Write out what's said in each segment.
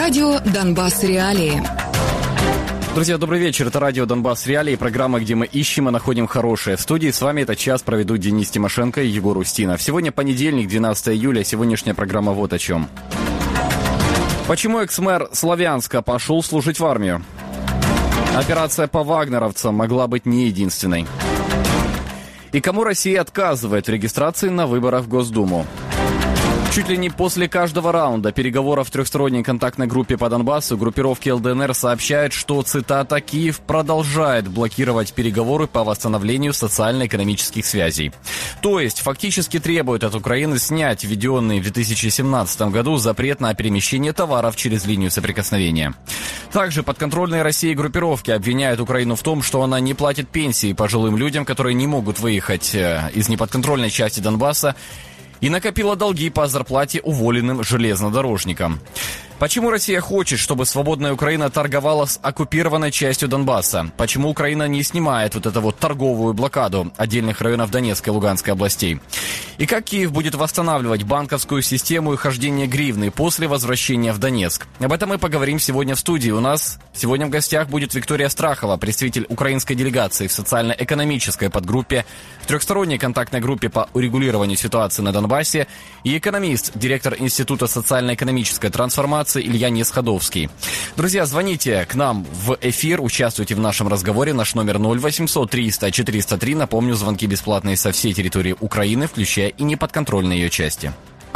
Радио «Донбасс. Реалии». Друзья, добрый вечер. Это радио «Донбасс. Реалии», программа, где мы ищем и находим хорошее. В студии с вами этот час проведут Денис Тимошенко и Егор Устинов. Сегодня понедельник, 12 июля. Сегодняшняя программа вот о чем. Почему экс-мэр Славянска пошел служить в армию? Операция по вагнеровцам могла быть не единственной. И кому Россия отказывает в регистрации на выборах в Госдуму? Чуть ли не после каждого раунда переговоров в трехсторонней контактной группе по Донбассу группировки ЛДНР сообщают, что, цитата, «Киев продолжает блокировать переговоры по восстановлению социально-экономических связей». То есть, фактически требует от Украины снять введенный в 2017 году запрет на перемещение товаров через линию соприкосновения. Также подконтрольные России группировки обвиняют Украину в том, что она не платит пенсии пожилым людям, которые не могут выехать из неподконтрольной части Донбасса, и накопила долги по зарплате уволенным железнодорожникам. Почему Россия хочет, чтобы свободная Украина торговала с оккупированной частью Донбасса? Почему Украина не снимает вот эту торговую блокаду отдельных районов Донецкой и Луганской областей? И как Киев будет восстанавливать банковскую систему и хождение гривны после возвращения в Донецк? Об этом мы поговорим сегодня в студии. У нас сегодня в гостях будет Виктория Страхова, представитель украинской делегации в социально-экономической подгруппе, в трехсторонней контактной группе по урегулированию ситуации на Донбассе, и экономист, директор Института социально-экономической трансформации Илья Несходовский. Друзья, звоните к нам в эфир, участвуйте в нашем разговоре. Наш номер 0800 300 403. Напомню, звонки бесплатные со всей территории Украины, включая и неподконтрольные ее части.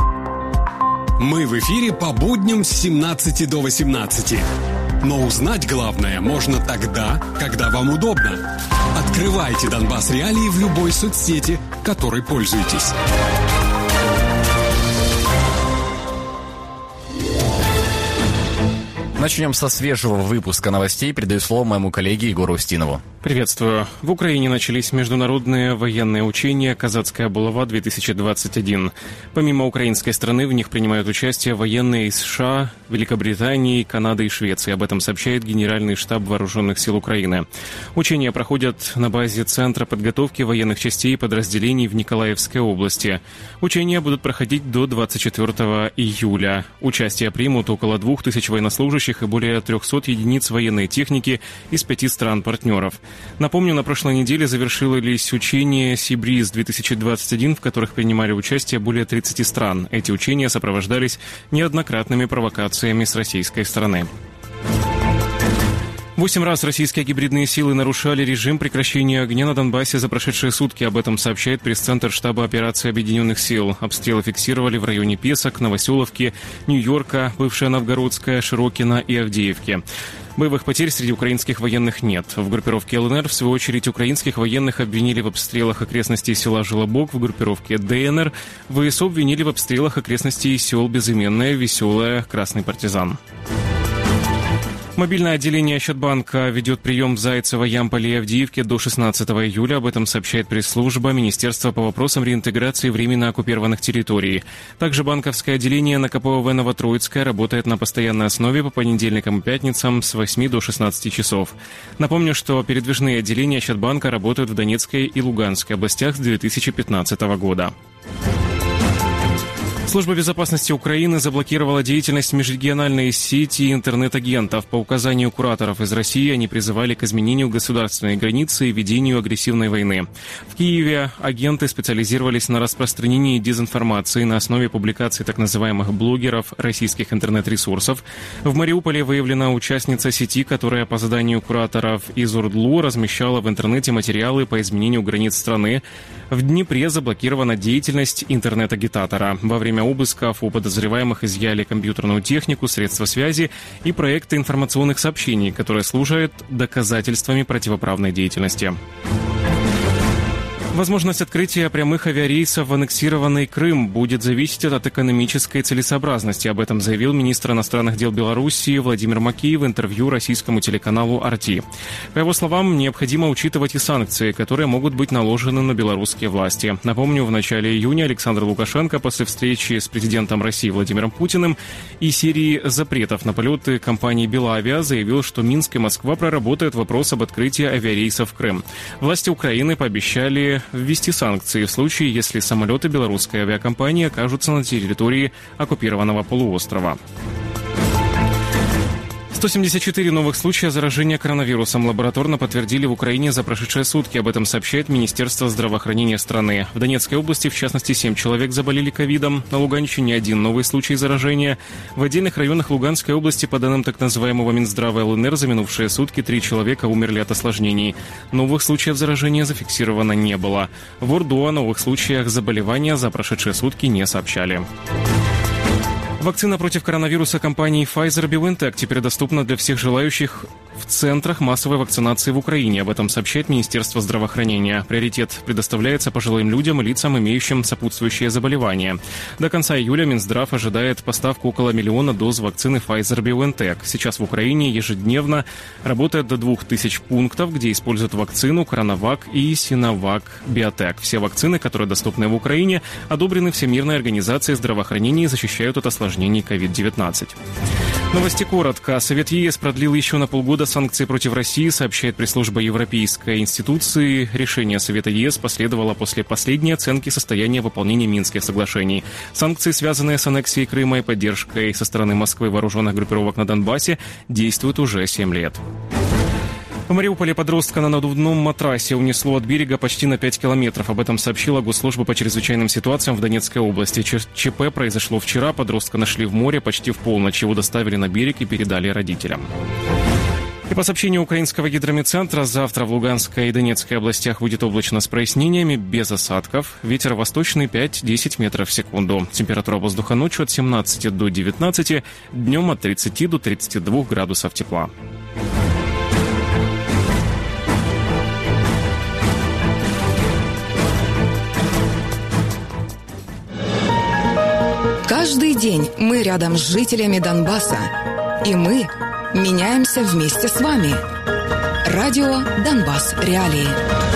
Мы в эфире по будням с 17 до 18. Но узнать главное можно тогда, когда вам удобно. Открывайте «Донбасс. Реалии» в любой соцсети, которой пользуетесь. Начнем со свежего выпуска новостей. Передаю слово моему коллеге Егору Устинову. Приветствую. В Украине начались международные военные учения «Казацкая булава-2021». Помимо украинской страны, в них принимают участие военные из США, Великобритании, Канады и Швеции. Об этом сообщает Генеральный штаб Вооруженных сил Украины. Учения проходят на базе Центра подготовки военных частей и подразделений в Николаевской области. Учения будут проходить до 24 июля. Участие примут около 2000 военнослужащих и более 300 единиц военной техники из 5 стран-партнеров. Напомню, на прошлой неделе завершились учения «Сибриз-2021», в которых принимали участие более 30 стран. Эти учения сопровождались неоднократными провокациями с российской стороны. 8 раз российские гибридные силы нарушали режим прекращения огня на Донбассе за прошедшие сутки. Об этом сообщает пресс-центр штаба операции Объединенных сил. Обстрелы фиксировали в районе Песок, Новоселовки, Нью-Йорка, бывшая Новгородская, Широкино и Авдеевки. Боевых потерь среди украинских военных нет. В группировке ЛНР, в свою очередь, украинских военных обвинили в обстрелах окрестностей села Желобок. В группировке ДНР ВСУ обвинили в обстрелах окрестностей сел Безыменное, Веселое, Красный партизан. Мобильное отделение Ощадбанка ведет прием в Зайцево, Ямполе и Авдеевке до 16 июля. Об этом сообщает пресс-служба Министерства по вопросам реинтеграции временно оккупированных территорий. Также банковское отделение на КПОВ Новотроицкая работает на постоянной основе по понедельникам и пятницам с 8 до 16 часов. Напомню, что передвижные отделения Ощадбанка работают в Донецкой и Луганской областях с 2015 года. Служба безопасности Украины заблокировала деятельность межрегиональной сети интернет-агентов. По указанию кураторов из России они призывали к изменению государственной границы и ведению агрессивной войны. В Киеве агенты специализировались на распространении дезинформации на основе публикаций так называемых блогеров российских интернет-ресурсов. В Мариуполе выявлена участница сети, которая по заданию кураторов из УРДЛУ размещала в интернете материалы по изменению границ страны. В Днепре заблокирована деятельность интернет-агитатора. Во время обысков у подозреваемых изъяли компьютерную технику, средства связи и проекты информационных сообщений, которые служат доказательствами противоправной деятельности. Возможность открытия прямых авиарейсов в аннексированный Крым будет зависеть от экономической целесообразности. Об этом заявил министр иностранных дел Белоруссии Владимир Макеев в интервью российскому телеканалу RT. По его словам, необходимо учитывать и санкции, которые могут быть наложены на белорусские власти. Напомню, в начале июня Александр Лукашенко после встречи с президентом России Владимиром Путиным и серии запретов на полеты компании «Белавиа» заявил, что Минск и Москва проработают вопрос об открытии авиарейсов в Крым. Власти Украины пообещали ввести санкции в случае, если самолеты белорусской авиакомпании окажутся на территории оккупированного полуострова. 174 новых случая заражения коронавирусом лабораторно подтвердили в Украине за прошедшие сутки. Об этом сообщает Министерство здравоохранения страны. В Донецкой области, в частности, 7 человек заболели ковидом. На Луганщине 1 новый случай заражения. В отдельных районах Луганской области, по данным так называемого Минздрава ЛНР, за минувшие сутки 3 человека умерли от осложнений. Новых случаев заражения зафиксировано не было. В Орду о новых случаях заболевания за прошедшие сутки не сообщали. Вакцина против коронавируса компании Pfizer-BioNTech теперь доступна для всех желающих в центрах массовой вакцинации в Украине. Об этом сообщает Министерство здравоохранения. Приоритет предоставляется пожилым людям и лицам, имеющим сопутствующие заболевания. До конца июля Минздрав ожидает поставку около 1 миллиона доз вакцины Pfizer-BioNTech. Сейчас в Украине ежедневно работает до 2000 пунктов, где используют вакцину CoronaVac и Sinovac Biotech. Все вакцины, которые доступны в Украине, одобрены Всемирной организацией здравоохранения и защищают от осложнений COVID-19. Новости коротко. Совет ЕС продлил еще на полгода санкции против России, сообщает пресс-служба Европейской институции. Решение Совета ЕС последовало после последней оценки состояния выполнения Минских соглашений. Санкции, связанные с аннексией Крыма и поддержкой со стороны Москвы вооруженных группировок на Донбассе, действуют уже 7 лет. В Мариуполе подростка на надувном матрасе унесло от берега почти на 5 километров. Об этом сообщила Госслужба по чрезвычайным ситуациям в Донецкой области. ЧП произошло вчера. Подростка нашли в море почти в полночь. Его доставили на берег и передали родителям. И по сообщению украинского гидрометцентра, завтра в Луганской и Донецкой областях будет облачно с прояснениями, без осадков. Ветер восточный 5-10 метров в секунду. Температура воздуха ночью от 17 до 19, днем от 30 до 32 градусов тепла. Каждый день мы рядом с жителями Донбасса. И мы меняемся вместе с вами. Радио «Донбасс. Реалии».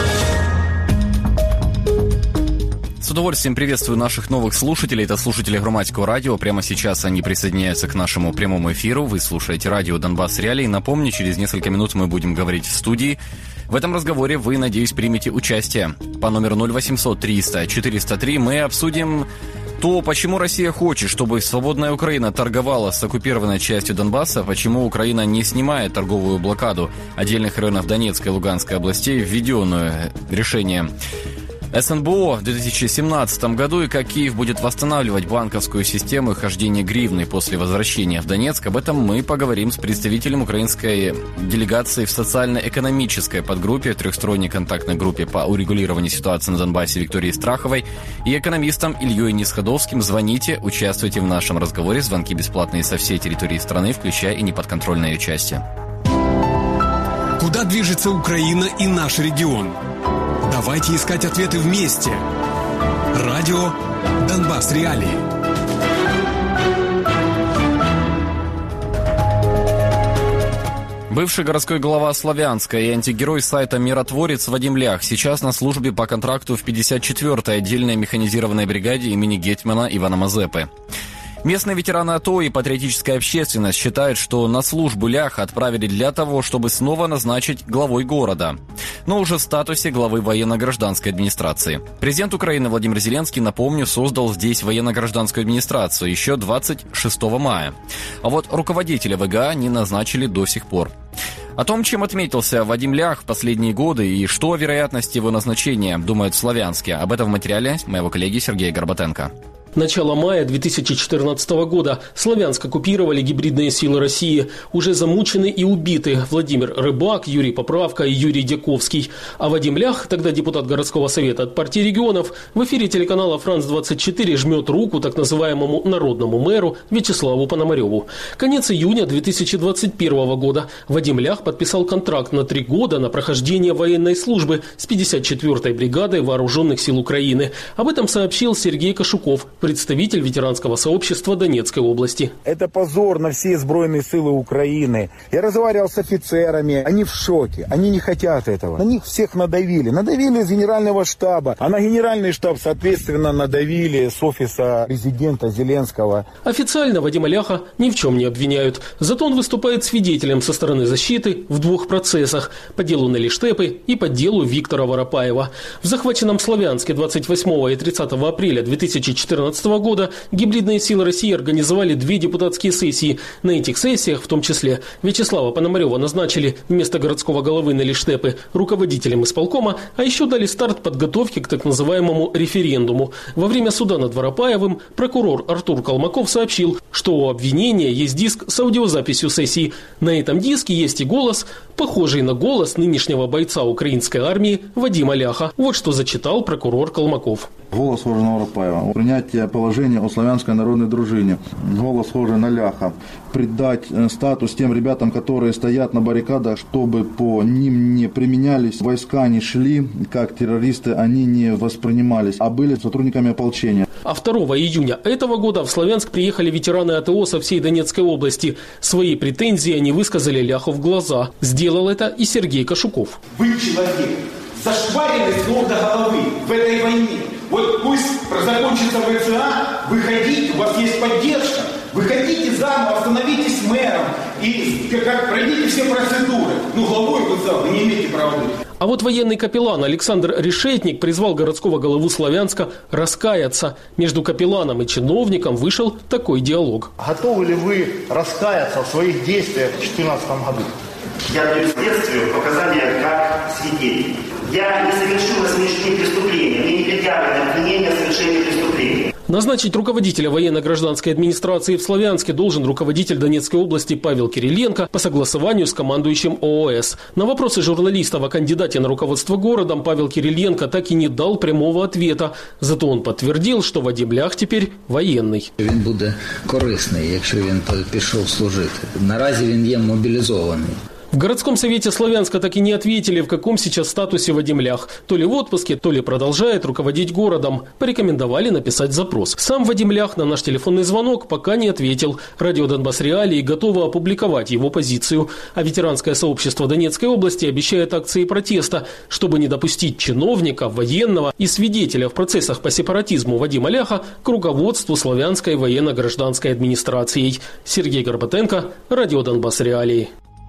С удовольствием приветствую наших новых слушателей. Это слушатели Громадского радио. Прямо сейчас они присоединяются к нашему прямому эфиру. Вы слушаете радио «Донбасс. Реалии». Напомню, через несколько минут мы будем говорить в студии. В этом разговоре вы, надеюсь, примете участие. По номеру 0800 300 403 мы обсудим то, почему Россия хочет, чтобы свободная Украина торговала с оккупированной частью Донбасса, почему Украина не снимает торговую блокаду отдельных районов Донецкой и Луганской областей, введенную решение СНБО в 2017 году, и как Киев будет восстанавливать банковскую систему и хождение гривны после возвращения в Донецк. Об этом мы поговорим с представителем украинской делегации в социально-экономической подгруппе, трехсторонней контактной группе по урегулированию ситуации на Донбассе Викторией Страховой и экономистом Ильей Несходовским. Звоните, участвуйте в нашем разговоре. Звонки бесплатные со всей территории страны, включая и неподконтрольное части. Куда движется Украина и наш регион? Давайте искать ответы вместе. Радио «Донбасс. Реалии». Бывший городской глава Славянска и антигерой сайта «Миротворец» Вадим Лях сейчас на службе по контракту в 54-й отдельной механизированной бригаде имени гетьмана Ивана Мазепы. Местные ветераны АТО и патриотическая общественность считают, что на службу Ляха отправили для того, чтобы снова назначить главой города, но уже в статусе главы военно-гражданской администрации. Президент Украины Владимир Зеленский, напомню, создал здесь военно-гражданскую администрацию еще 26 мая. А вот руководителя ВГА не назначили до сих пор. О том, чем отметился Вадим Лях в последние годы и что о вероятности его назначения думают в Славянске, об этом в материале моего коллеги Сергея Горбатенко. Начало мая 2014 года. Славянск оккупировали гибридные силы России. Уже замучены и убиты Владимир Рыбак, Юрий Поправка и Юрий Дяковский. А Вадим Лях, тогда депутат городского совета от партии регионов, в эфире телеканала «Франц-24» жмет руку так называемому народному мэру Вячеславу Пономареву. Конец июня 2021 года. Вадим Лях подписал контракт на 3 года на прохождение военной службы с 54-й бригадой вооруженных сил Украины. Об этом сообщил Сергей Кашуков, представитель ветеранского сообщества Донецкой области. Это позор на все сбройные силы Украины. Я разговаривал с офицерами, они в шоке, они не хотят этого. На них всех надавили из генерального штаба, а на генеральный штаб, соответственно, надавили с офиса президента Зеленского. Официально Вадима Ляха ни в чем не обвиняют. Зато он выступает свидетелем со стороны защиты в 2 процессах – по делу Нелли Штепы и по делу Виктора Воропаева. В захваченном Славянске 28 и 30 апреля 2014 2014 года гибридные силы России организовали 2 депутатские сессии. На этих сессиях, в том числе, Вячеслава Пономарева назначили вместо городского головы Нелли Штепы руководителем исполкома, а еще дали старт подготовке к так называемому референдуму. Во время суда над Воропаевым прокурор Артур Колмаков сообщил, что у обвинения есть диск с аудиозаписью сессии. На этом диске есть и голос, похожий на голос нынешнего бойца украинской армии Вадима Ляха. Вот что зачитал прокурор Колмаков. Голос схожий на Воропаева. Принятие положения о славянской народной дружине. Голос схожий на Ляха. Придать статус тем ребятам, которые стоят на баррикадах, чтобы по ним не применялись войска, не шли, как террористы, они не воспринимались, а были сотрудниками ополчения. А 2 июня этого года в Славянск приехали ветераны АТО со всей Донецкой области. Свои претензии они высказали Ляху в глаза. Сделал это и Сергей Кашуков. Вы человек, зашваренный с ног до головы в этой войне. Вот пусть закончится ВЦА, выходите, у вас есть поддержка. Выходите заново, становитесь мэром и пройдите все процедуры. Главой ВЦА вы не имеете права быть. А вот военный капеллан Александр Решетник призвал городского голову Славянска раскаяться. Между капелланом и чиновником вышел такой диалог. Готовы ли вы раскаяться в своих действиях в 2014 году? Я даю следствию показания как свидетель. Я не совершил на сегодняшний день преступления. Мне не предъявлено обвинение о совершении преступления. Назначить руководителя военно-гражданской администрации в Славянске должен руководитель Донецкой области Павел Кириленко по согласованию с командующим ООС. На вопросы журналистов о кандидате на руководство городом Павел Кириленко так и не дал прямого ответа. Зато он подтвердил, что Вадим Лях теперь военный. Він буде корисний, якщо він пішов служити. Наразі він є мобілізований. В городском совете Славянска так и не ответили, в каком сейчас статусе Вадим Лях. То ли в отпуске, то ли продолжает руководить городом. Порекомендовали написать запрос. Сам Вадим Лях на наш телефонный звонок пока не ответил. Радио Донбасс Реалии готово опубликовать его позицию. А ветеранское сообщество Донецкой области обещает акции протеста, чтобы не допустить чиновника, военного и свидетеля в процессах по сепаратизму Вадима Ляха к руководству Славянской военно-гражданской администрацией. Сергей Горбатенко, Радио Донбасс Реалии.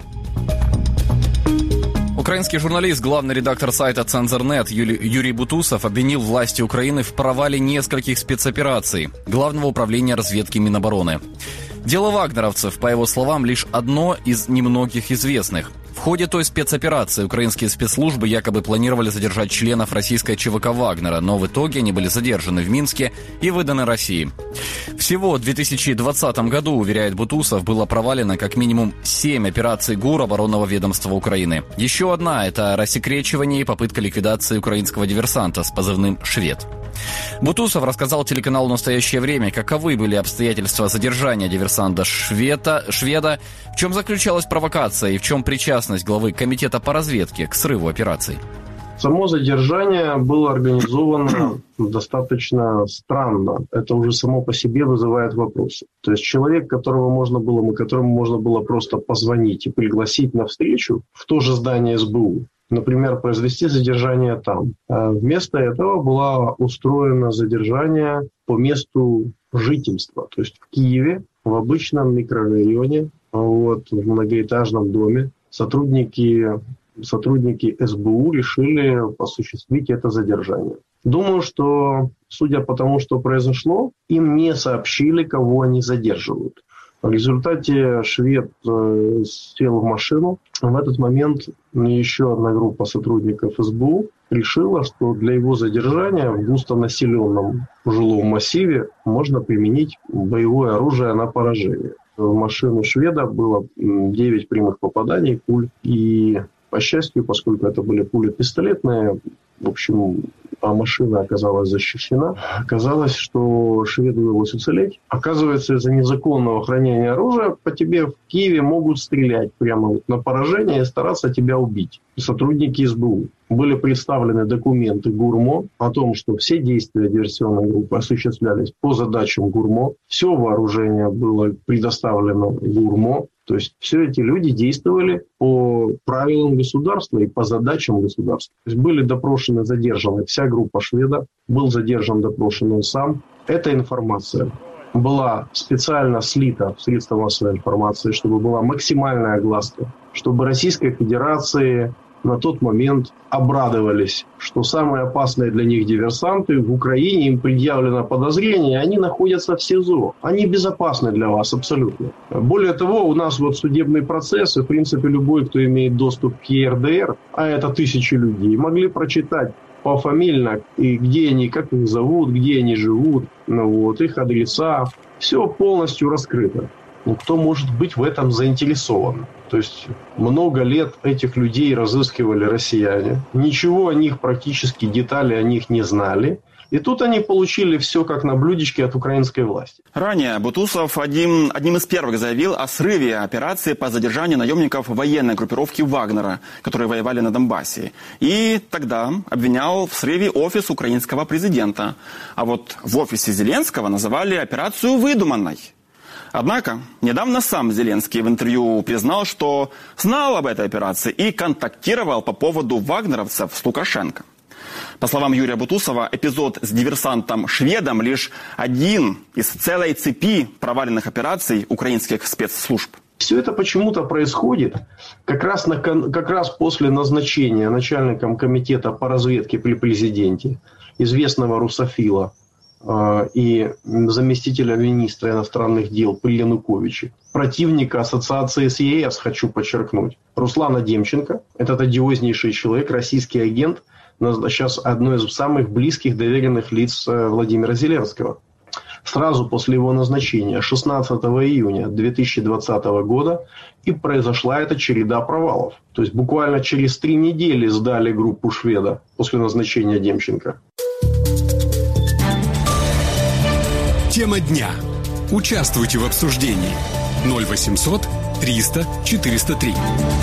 Украинский журналист, главный редактор сайта «Цензор.нет» Юрий Бутусов обвинил власти Украины в провале нескольких спецопераций Главного управления разведки Минобороны. Дело вагнеровцев, по его словам, лишь одно из немногих известных. В ходе той спецоперации украинские спецслужбы якобы планировали задержать членов российской ЧВК «Вагнера», но в итоге они были задержаны в Минске и выданы России. Всего в 2020 году, уверяет Бутусов, было провалено как минимум 7 операций ГУР оборонного ведомства Украины. Еще одна – это рассекречивание и попытка ликвидации украинского диверсанта с позывным «Швед». Бутусов рассказал телеканалу «Настоящее время», каковы были обстоятельства задержания диверсанта Шведа, в чем заключалась провокация и в чем причастность главы комитета по разведке к срыву операций. Само задержание было организовано достаточно странно. Это уже само по себе вызывает вопросы. То есть человек, которому можно было просто позвонить и пригласить на встречу в то же здание СБУ, например, произвести задержание там. Вместо этого было устроено задержание по месту жительства. То есть в Киеве, в обычном микрорайоне, в многоэтажном доме, сотрудники СБУ решили осуществить это задержание. Думаю, что, судя по тому, что произошло, им не сообщили, кого они задерживают. В результате швед сел в машину. В этот момент еще одна группа сотрудников СБУ решила, что для его задержания в густонаселенном жилом массиве можно применить боевое оружие на поражение. В машину шведа было 9 прямых попаданий пуль. И, по счастью, поскольку это были пули пистолетные, в общем, а машина оказалась защищена. Оказалось, что шведу удалось уцелеть. Оказывается, из-за незаконного хранения оружия по тебе в Киеве могут стрелять прямо на поражение и стараться тебя убить. Сотрудники СБУ. Были представлены документы ГУРМО о том, что все действия диверсионной группы осуществлялись по задачам ГУРМО. Все вооружение было предоставлено ГУРМО. То есть все эти люди действовали по правилам государства и по задачам государства. То есть были допрошены, задержаны вся группа шведа, был задержан, допрошен он сам. Эта информация была специально слита в средства массовой информации, чтобы была максимальная огласка, чтобы Российской Федерации на тот момент обрадовались, что самые опасные для них диверсанты в Украине, им предъявлено подозрение, они находятся в СИЗО. Они безопасны для вас абсолютно. Более того, у нас вот судебный процесс, и в принципе любой, кто имеет доступ к ЕРДР, а это тысячи людей, могли прочитать пофамильно, и где они, как их зовут, где они живут, их адреса. Все полностью раскрыто. Кто может быть в этом заинтересован? То есть много лет этих людей разыскивали россияне. Ничего о них, практически детали о них не знали. И тут они получили все как на блюдечке от украинской власти. Ранее Бутусов одним из первых заявил о срыве операции по задержанию наемников военной группировки Вагнера, которые воевали на Донбассе. И тогда обвинял в срыве офис украинского президента. А вот в офисе Зеленского называли операцию выдуманной. Однако, недавно сам Зеленский в интервью признал, что знал об этой операции и контактировал по поводу вагнеровцев с Лукашенко. По словам Юрия Бутусова, эпизод с диверсантом-шведом лишь один из целой цепи проваленных операций украинских спецслужб. Все это почему-то происходит как раз после назначения начальником комитета по разведке при президенте известного русофила и заместителя министра иностранных дел при Януковиче, противника ассоциации с ЕС, хочу подчеркнуть, Руслана Демченко. Этот одиознейший человек, российский агент, сейчас одно из самых близких доверенных лиц Владимира Зеленского. Сразу после его назначения, 16 июня 2020 года, и произошла эта череда провалов. То есть буквально через 3 недели сдали группу шведа после назначения Демченко. Тема дня. Участвуйте в обсуждении. 0800 300 403.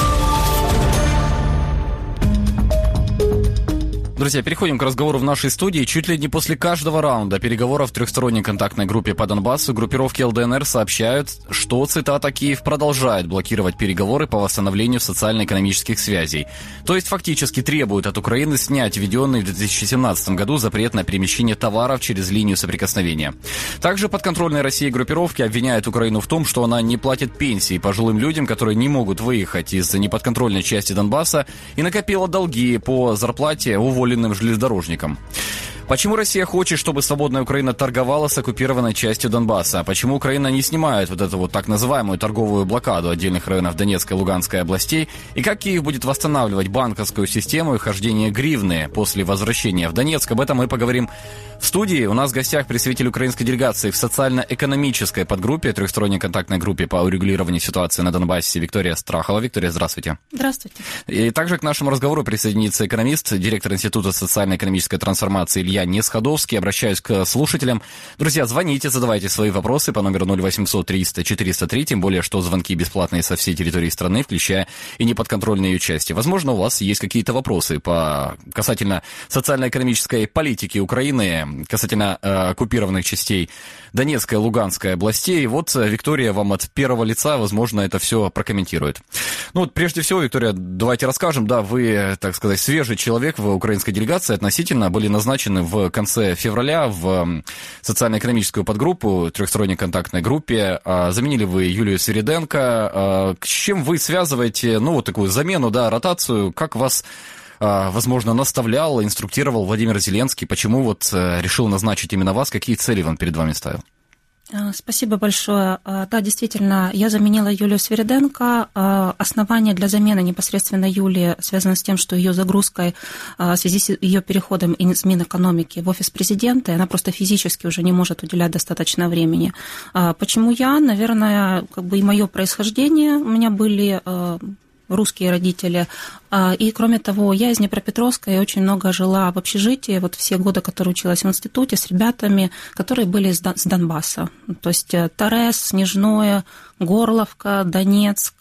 Друзья, переходим к разговору в нашей студии. Чуть ли не после каждого раунда переговоров в трехсторонней контактной группе по Донбассу группировки ЛДНР сообщают, что, цитата, Киев продолжает блокировать переговоры по восстановлению социально-экономических связей. То есть фактически требуют от Украины снять введенный в 2017 году запрет на перемещение товаров через линию соприкосновения. Также подконтрольные России группировки обвиняют Украину в том, что она не платит пенсии пожилым людям, которые не могут выехать из неподконтрольной части Донбасса, и накопила долги по зарплате уволенным железнодорожникам. Почему Россия хочет, чтобы свободная Украина торговала с оккупированной частью Донбасса? Почему Украина не снимает вот эту вот так называемую торговую блокаду отдельных районов Донецкой и Луганской областей? И как Киев будет восстанавливать банковскую систему и хождение гривны после возвращения в Донецк? Об этом мы поговорим в студии. У нас в гостях представитель украинской делегации в социально-экономической подгруппе, трехсторонней контактной группе по урегулированию ситуации на Донбассе Виктория Страхова. Виктория, здравствуйте. Здравствуйте. И также к нашему разговору присоединится экономист, директор Института социально-экономической трансформации Илья Несходовский. Обращаюсь к слушателям. Друзья, звоните, задавайте свои вопросы по номеру 0800 300 403, тем более, что звонки бесплатные со всей территории страны, включая и неподконтрольные ее части. Возможно, у вас есть какие-то вопросы касательно социально-экономической политики Украины, касательно оккупированных частей Донецкой и Луганской областей. Вот Виктория вам от первого лица, возможно, это все прокомментирует. Ну вот, прежде всего, Виктория, давайте расскажем. Да, вы, так сказать, свежий человек в украинской делегации, относительно были назначены в конце февраля в социально-экономическую подгруппу, трехсторонней контактной группе. Заменили вы Юлию Свириденко. С чем вы связываете, вот такую замену, да, ротацию? Как вас, возможно, наставлял, инструктировал Владимир Зеленский? Почему вот решил назначить именно вас? Какие цели он перед вами ставил? Спасибо большое. Да, действительно, я заменила Юлию Свириденко. Основание для замены непосредственно Юлии связано с тем, что ее загрузкой в связи с ее переходом из Минэкономики в офис президента, она просто физически уже не может уделять достаточно времени. Почему я? Наверное, и мое происхождение. У меня были русские родители. И, кроме того, я из Днепропетровска, я очень много жила в общежитии, вот все годы, которые училась в институте, с ребятами, которые были с Донбасса. То есть Торез, Снежное, Горловка, Донецк,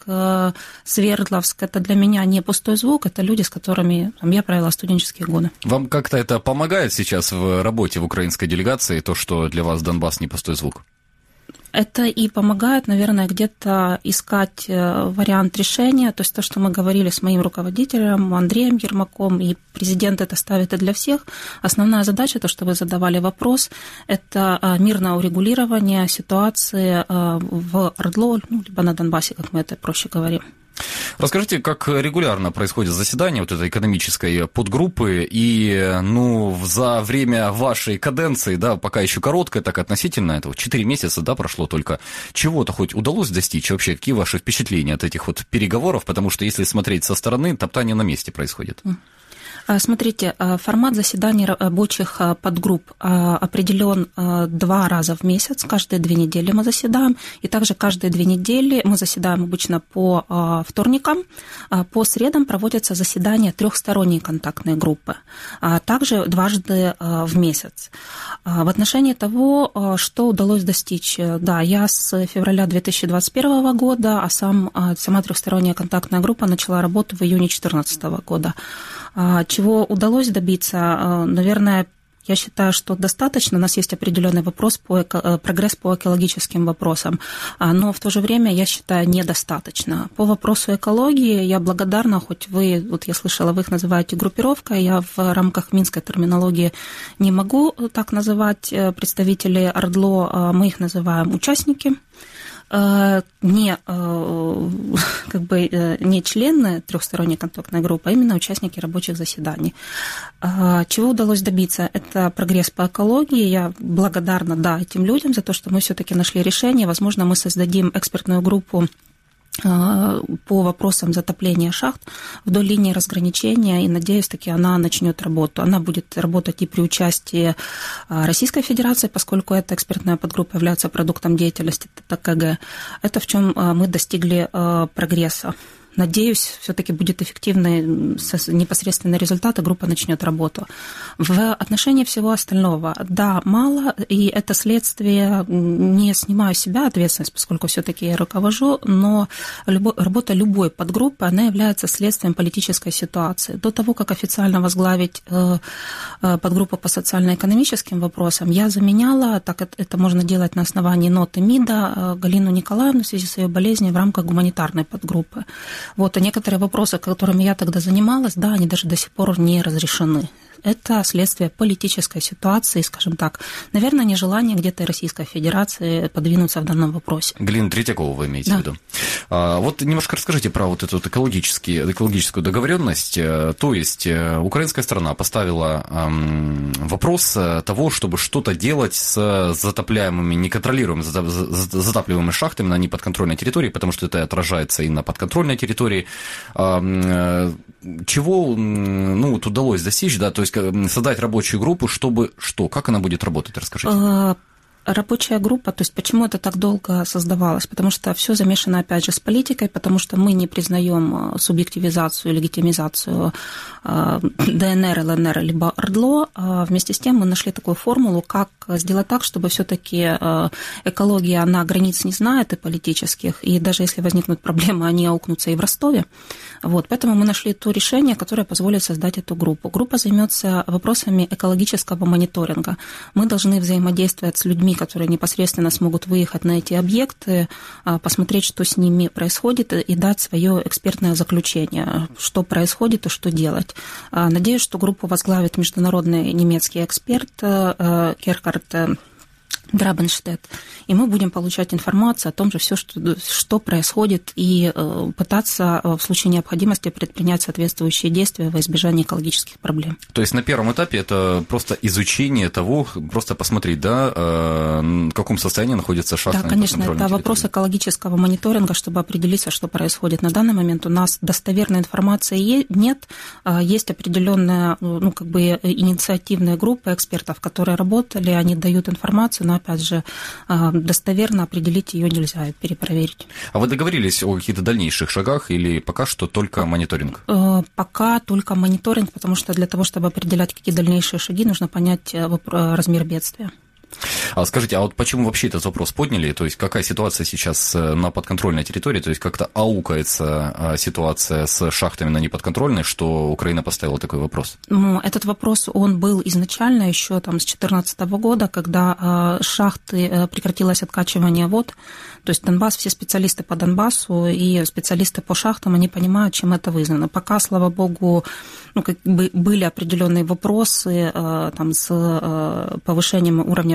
Свердловск. Это для меня не пустой звук, это люди, с которыми я провела студенческие годы. Вам как-то это помогает сейчас в работе в украинской делегации, то, что для вас Донбасс не пустой звук? Это и помогает, наверное, где-то искать вариант решения. То есть то, что мы говорили с моим руководителем Андреем Ермаком, и президент это ставит и для всех. Основная задача, то, что вы задавали вопрос, это мирное урегулирование ситуации в ОРДЛО, либо на Донбассе, как мы это проще говорим. Расскажите, как регулярно происходит заседание вот этой экономической подгруппы, и, за время вашей каденции, да, пока еще короткая, так относительно, это 4 месяца, да, прошло только, чего-то хоть удалось достичь? Вообще, какие ваши впечатления от этих вот переговоров? Потому что, если смотреть со стороны, топтание на месте происходит. Смотрите, формат заседаний рабочих подгрупп определен 2 раза в месяц, каждые 2 недели мы заседаем, и также каждые 2 недели мы заседаем обычно по вторникам, по средам проводятся заседания трехсторонней контактной группы, также дважды в месяц. В отношении того, что удалось достичь, да, я с февраля 2021 года, а сама трехсторонняя контактная группа начала работу в июне 2014 года. Чего удалось добиться, наверное, я считаю, что достаточно. У нас есть определенный прогресс по экологическим вопросам, но в то же время, я считаю, недостаточно. По вопросу экологии я благодарна, хоть вы, вот я слышала, вы их называете группировкой, я в рамках минской терминологии не могу так называть представителей ОРДЛО, мы их называем участники. Не члены трехсторонней контактной группы, а именно участники рабочих заседаний. Чего удалось добиться? Это прогресс по экологии. Я благодарна, да, этим людям за то, что мы все-таки нашли решение. Возможно, мы создадим экспертную группу по вопросам затопления шахт вдоль линии разграничения, и, надеюсь, таки она начнет работу. Она будет работать и при участии Российской Федерации, поскольку эта экспертная подгруппа является продуктом деятельности ТКГ. Это в чем мы достигли прогресса. Надеюсь, все-таки будет эффективный непосредственный результат, и группа начнет работу. В отношении всего остального, да, мало, и это следствие, не снимаю с себя ответственность, поскольку все-таки я руковожу, но работа любой подгруппы, она является следствием политической ситуации. До того, как официально возглавить подгруппу по социально-экономическим вопросам, я заменяла, так это можно делать на основании ноты МИДа, Галину Николаевну в связи с ее болезнью в рамках гуманитарной подгруппы. Вот, а некоторые вопросы, которыми я тогда занималась, да, они даже до сих пор не разрешены. Это следствие политической ситуации, скажем так. Наверное, нежелание где-то Российской Федерации подвинуться в данном вопросе. Галина Третьякова вы имеете в виду. Вот немножко расскажите про вот эту вот экологическую договоренность. То есть украинская сторона поставила вопрос того, чтобы что-то делать с затопляемыми, неконтролируемыми затапливаемыми шахтами на неподконтрольной территории, потому что это отражается и на подконтрольной территории. Чего вот удалось достичь, да, то есть создать рабочую группу, чтобы что, как она будет работать, расскажите. Рабочая группа, то есть почему это так долго создавалось? Потому что все замешано, опять же, с политикой, потому что мы не признаем субъективизацию, легитимизацию ДНР, ЛНР, либо ОРДЛО. Вместе с тем мы нашли такую формулу, как сделать так, чтобы все-таки экология, она границ не знает и политических, и даже если возникнут проблемы, они аукнутся и в Ростове. Вот, поэтому мы нашли то решение, которое позволит создать эту группу. Группа займется вопросами экологического мониторинга. Мы должны взаимодействовать с людьми, которые непосредственно смогут выехать на эти объекты, посмотреть, что с ними происходит, и дать свое экспертное заключение, что происходит и что делать. Надеюсь, что группу возглавит международный немецкий эксперт Герхард Драбенштедт, и мы будем получать информацию о том же, все, что происходит, и пытаться в случае необходимости предпринять соответствующие действия во избежание экологических проблем. То есть на первом этапе это просто изучение того, просто посмотреть, да, в каком состоянии находится шахта. Да, конечно, это вопрос экологического мониторинга, чтобы определиться, что происходит. На данный момент у нас достоверной информации нет, есть определенная, инициативная группа экспертов, которые работали, они дают информацию, но опять же, достоверно определить ее нельзя, перепроверить. А вы договорились о каких-то дальнейших шагах или пока что только мониторинг? Пока только мониторинг, потому что для того, чтобы определять, какие дальнейшие шаги, нужно понять размер бедствия. Скажите, а вот почему вообще этот вопрос подняли? То есть какая ситуация сейчас на подконтрольной территории? То есть как-то аукается ситуация с шахтами на неподконтрольной, что Украина поставила такой вопрос? Этот вопрос, он был изначально еще с 2014 года, когда шахты прекратилось откачивание вод. То есть Донбасс, все специалисты по Донбассу и специалисты по шахтам, они понимают, чем это вызвано. Пока, слава богу, были определенные вопросы с повышением уровня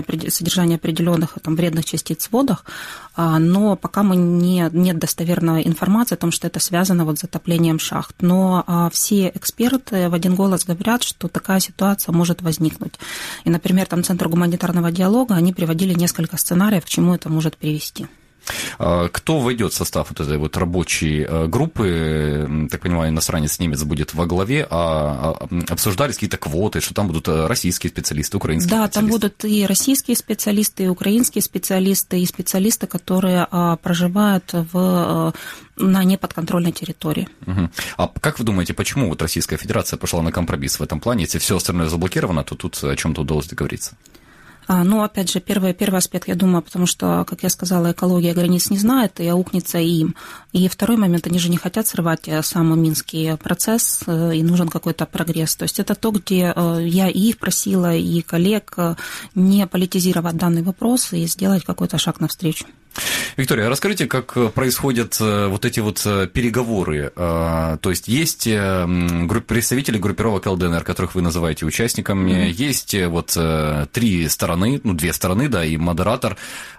содержание определенных там, вредных частиц в водах, но пока нет достоверной информации о том, что это связано вот с затоплением шахт. Но все эксперты в один голос говорят, что такая ситуация может возникнуть. И, например, там Центр гуманитарного диалога, они приводили несколько сценариев, к чему это может привести. Кто войдет в состав вот этой вот рабочей группы? Так понимаю, иностранец немец будет во главе, обсуждались какие-то квоты, что там будут российские специалисты, украинские специалисты? Да, там будут и российские специалисты, и украинские специалисты, и специалисты, которые проживают на неподконтрольной территории. Угу. А как вы думаете, почему вот Российская Федерация пошла на компромисс в этом плане? Если все остальное заблокировано, то тут о чем-то удалось договориться? Ну, опять же, первый аспект, я думаю, потому что, как я сказала, экология границ не знает и аукнется им. И второй момент, они же не хотят срывать сам минский процесс, и нужен какой-то прогресс. То есть это то, где я и их просила, и коллег не политизировать данный вопрос и сделать какой-то шаг навстречу. Виктория, расскажите, как происходят вот эти вот переговоры. То есть представители группировок ЛДНР, которых вы называете участниками, есть вот две стороны, да, и модератор.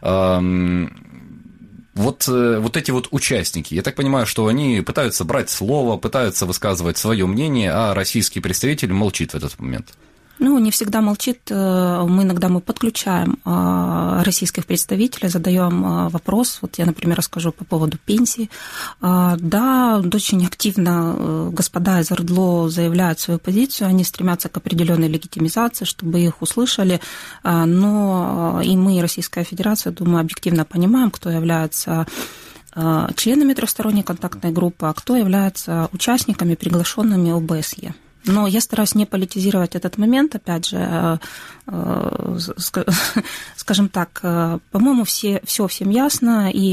Вот эти вот участники, я так понимаю, что они пытаются брать слово, пытаются высказывать свое мнение, а российский представитель молчит в этот момент. Ну, не всегда молчит. Иногда мы подключаем российских представителей, задаем вопрос. Вот я, например, расскажу по поводу пенсии. Да, очень активно господа из ОРДЛО заявляют свою позицию, они стремятся к определенной легитимизации, чтобы их услышали, но и мы, и Российская Федерация, думаю, объективно понимаем, кто является членами трехсторонней контактной группы, а кто является участниками, приглашенными ОБСЕ. Но я стараюсь не политизировать этот момент, опять же, скажем так, по-моему, всем ясно, и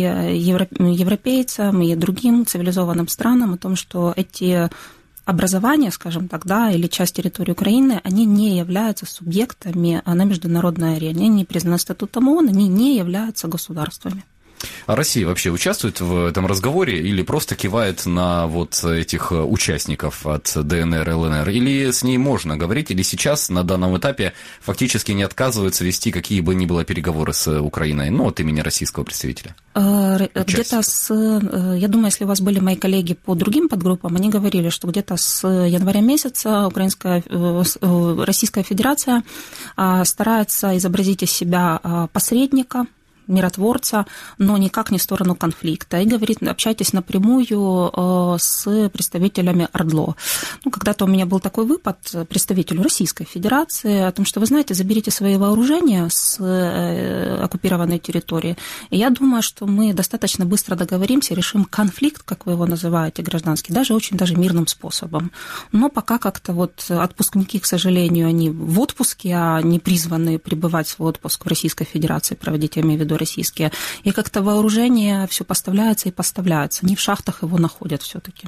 европейцам, и другим цивилизованным странам о том, что эти образования, скажем так, да, или часть территории Украины, они не являются субъектами на международной арене, они не признаны статутом ООН, они не являются государствами. А Россия вообще участвует в этом разговоре или просто кивает на вот этих участников от ДНР, ЛНР? Или с ней можно говорить, или сейчас на данном этапе фактически не отказываются вести какие бы ни было переговоры с Украиной, от имени российского представителя? Где-то я думаю, если у вас были мои коллеги по другим подгруппам, они говорили, что где-то с января месяца Российская Федерация старается изобразить из себя посредника, миротворца, но никак не в сторону конфликта. И говорит, общайтесь напрямую с представителями ОРДЛО. Когда-то у меня был такой выпад представителю Российской Федерации о том, что, вы знаете, заберите свои вооружения с оккупированной территории. И я думаю, что мы достаточно быстро договоримся, решим конфликт, как вы его называете, гражданский, даже очень мирным способом. Но пока как-то отпускники, к сожалению, они в отпуске, а не призваны пребывать в отпуск в Российской Федерации, проводить, я имею в виду, российские, и как-то вооружение все поставляется и поставляется. Они в шахтах его находят все-таки.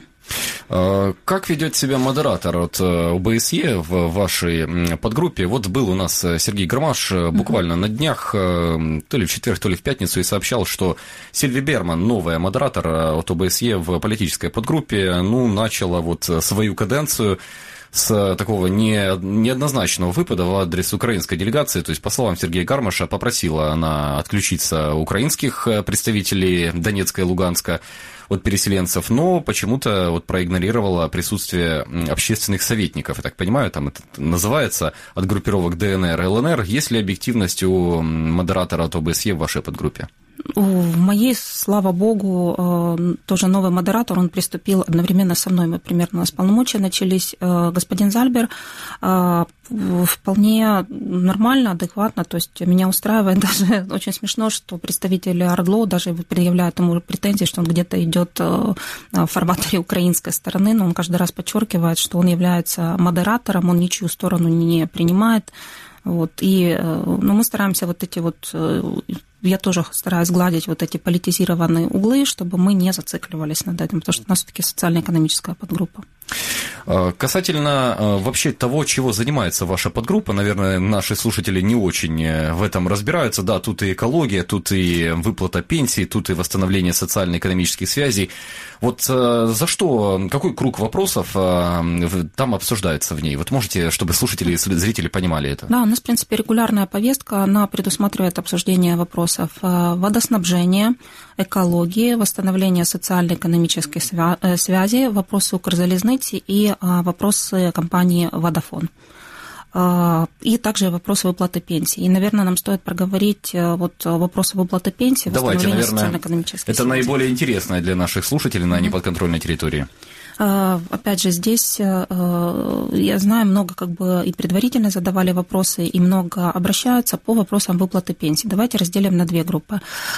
Как ведет себя модератор от ОБСЕ в вашей подгруппе? Вот был у нас Сергей Гармаш буквально на днях, то ли в четверг, то ли в пятницу, и сообщал, что Сильви Берман, новая модератор от ОБСЕ в политической подгруппе, начала свою каденцию с такого неоднозначного выпада в адрес украинской делегации. То есть, по словам Сергея Гармаша, попросила она отключиться украинских представителей Донецка и Луганска от переселенцев, но почему-то проигнорировала присутствие общественных советников. Я так понимаю, там это называется, от группировок ДНР и ЛНР. Есть ли объективность у модератора от ОБСЕ в вашей подгруппе? В моей, слава богу, тоже новый модератор, он приступил одновременно со мной, мы примерно, у нас полномочия начались. Господин Зальбер вполне нормально, адекватно, то есть меня устраивает, даже очень смешно, что представители ОРДЛО даже предъявляют ему претензии, что он где-то идет в фарватере украинской стороны, но он каждый раз подчеркивает, что он является модератором, он ничью сторону не принимает. Мы стараемся эти я тоже стараюсь гладить вот эти политизированные углы, чтобы мы не зацикливались над этим, потому что у нас все-таки социально-экономическая подгруппа. Касательно вообще того, чего занимается ваша подгруппа, наверное, наши слушатели не очень в этом разбираются. Да, тут и экология, тут и выплата пенсий, тут и восстановление социально-экономических связей. Вот за что, какой круг вопросов там обсуждается в ней? Вот можете, чтобы слушатели и зрители понимали это? Да, у нас, в принципе, регулярная повестка, она предусматривает обсуждение вопросов водоснабжения, экологии, восстановления социально-экономических связей, вопросы Укрзалезницы и вопросы компании «Водафон». И также вопросы выплаты пенсий. И, наверное, нам стоит проговорить вот вопросы выплаты пенсий, восстановления социально-экономических связей. Это наиболее интересное для наших слушателей на неподконтрольной территории. Опять же, здесь, я знаю, много как бы и предварительно задавали вопросы, и много обращаются по вопросам выплаты пенсий. Давайте разделим на две группы,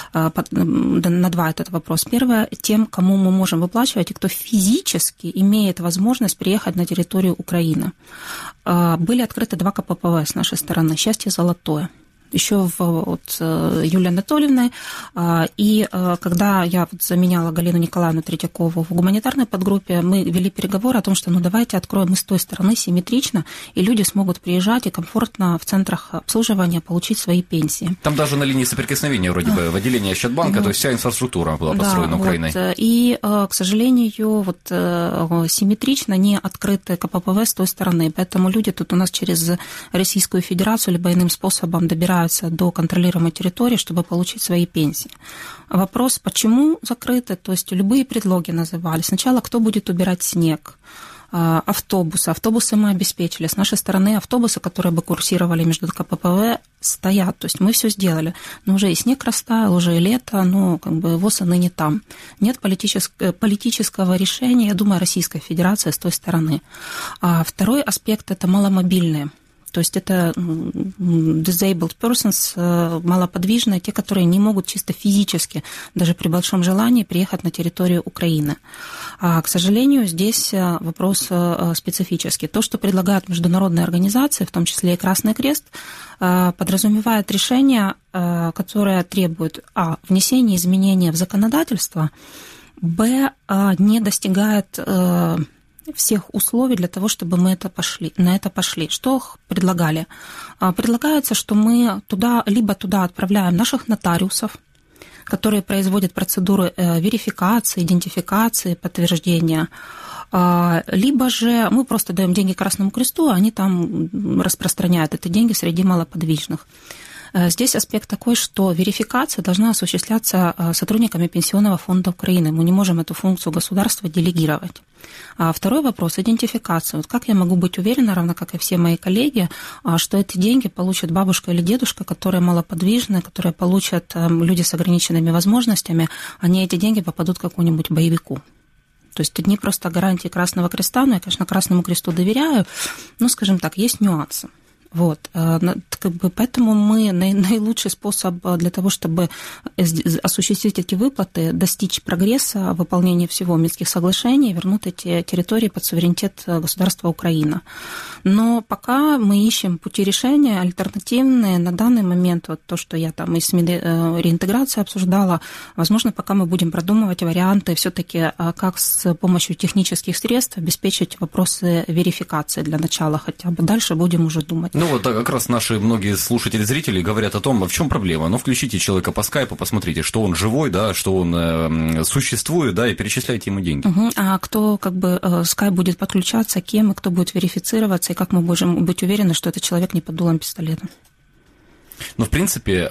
на два этот вопрос. Первое, тем, кому мы можем выплачивать, и кто физически имеет возможность приехать на территорию Украины. Были открыты 2 КППВ с нашей стороны «Счастье золотое». Еще от Юлии Анатольевны. И когда я заменяла Галину Николаевну Третьякову в гуманитарной подгруппе, мы вели переговоры о том, что давайте откроем мы с той стороны симметрично, и люди смогут приезжать и комфортно в центрах обслуживания получить свои пенсии. Там даже на линии соприкосновения вроде бы в отделении Ощадбанка, то есть вся инфраструктура была построена Украиной. Вот, и, к сожалению, вот симметрично не открыты КППВ с той стороны, поэтому люди тут у нас через Российскую Федерацию либо иным способом добираются до контролируемой территории, чтобы получить свои пенсии. Вопрос, почему закрыты, то есть любые предлоги называли. Сначала, кто будет убирать снег? Автобусы мы обеспечили. С нашей стороны автобусы, которые бы курсировали между КППВ, стоят. То есть мы все сделали. Но уже и снег растаял, уже и лето, но как бы ВОЗ ныне там. Нет политического решения, я думаю, Российской Федерации с той стороны. Второй аспект – это маломобильные. То есть это disabled persons, малоподвижные, те, которые не могут чисто физически, даже при большом желании, приехать на территорию Украины. К сожалению, здесь вопрос специфический. То, что предлагают международные организации, в том числе и Красный Крест, подразумевает решение, которое требует внесения изменений в законодательство, не достигает всех условий для того, чтобы мы на это пошли. Что предлагали? Предлагается, что мы туда отправляем наших нотариусов, которые производят процедуры верификации, идентификации, подтверждения, либо же мы просто даем деньги Красному Кресту, а они там распространяют эти деньги среди малоподвижных. Здесь аспект такой, что верификация должна осуществляться сотрудниками Пенсионного фонда Украины. Мы не можем эту функцию государства делегировать. Второй вопрос – идентификация. Вот как я могу быть уверена, равно как и все мои коллеги, что эти деньги получат бабушка или дедушка, которые малоподвижны, которые получат люди с ограниченными возможностями, а не эти деньги попадут к какому-нибудь боевику. То есть это не просто гарантии Красного Креста, но я, конечно, Красному Кресту доверяю, но, скажем так, есть нюансы. Вот, поэтому мы наилучший способ для того, чтобы осуществить эти выплаты, достичь прогресса в выполнении всего Минских соглашений, вернуть эти территории под суверенитет государства Украина. Но пока мы ищем пути решения альтернативные. На данный момент, вот то, что я там из реинтеграции обсуждала, возможно, пока мы будем продумывать варианты все-таки, как с помощью технических средств обеспечить вопросы верификации для начала хотя бы. Дальше будем уже думать. Ну вот как раз наши многие слушатели, зрители говорят о том, в чем проблема. Ну, включите человека по скайпу, посмотрите, что он живой, да, что он существует, да, и перечисляйте ему деньги. А кто скайп будет подключаться, кем, и кто будет верифицироваться, и как мы можем быть уверены, что этот человек не под дулом пистолета? Но, в принципе,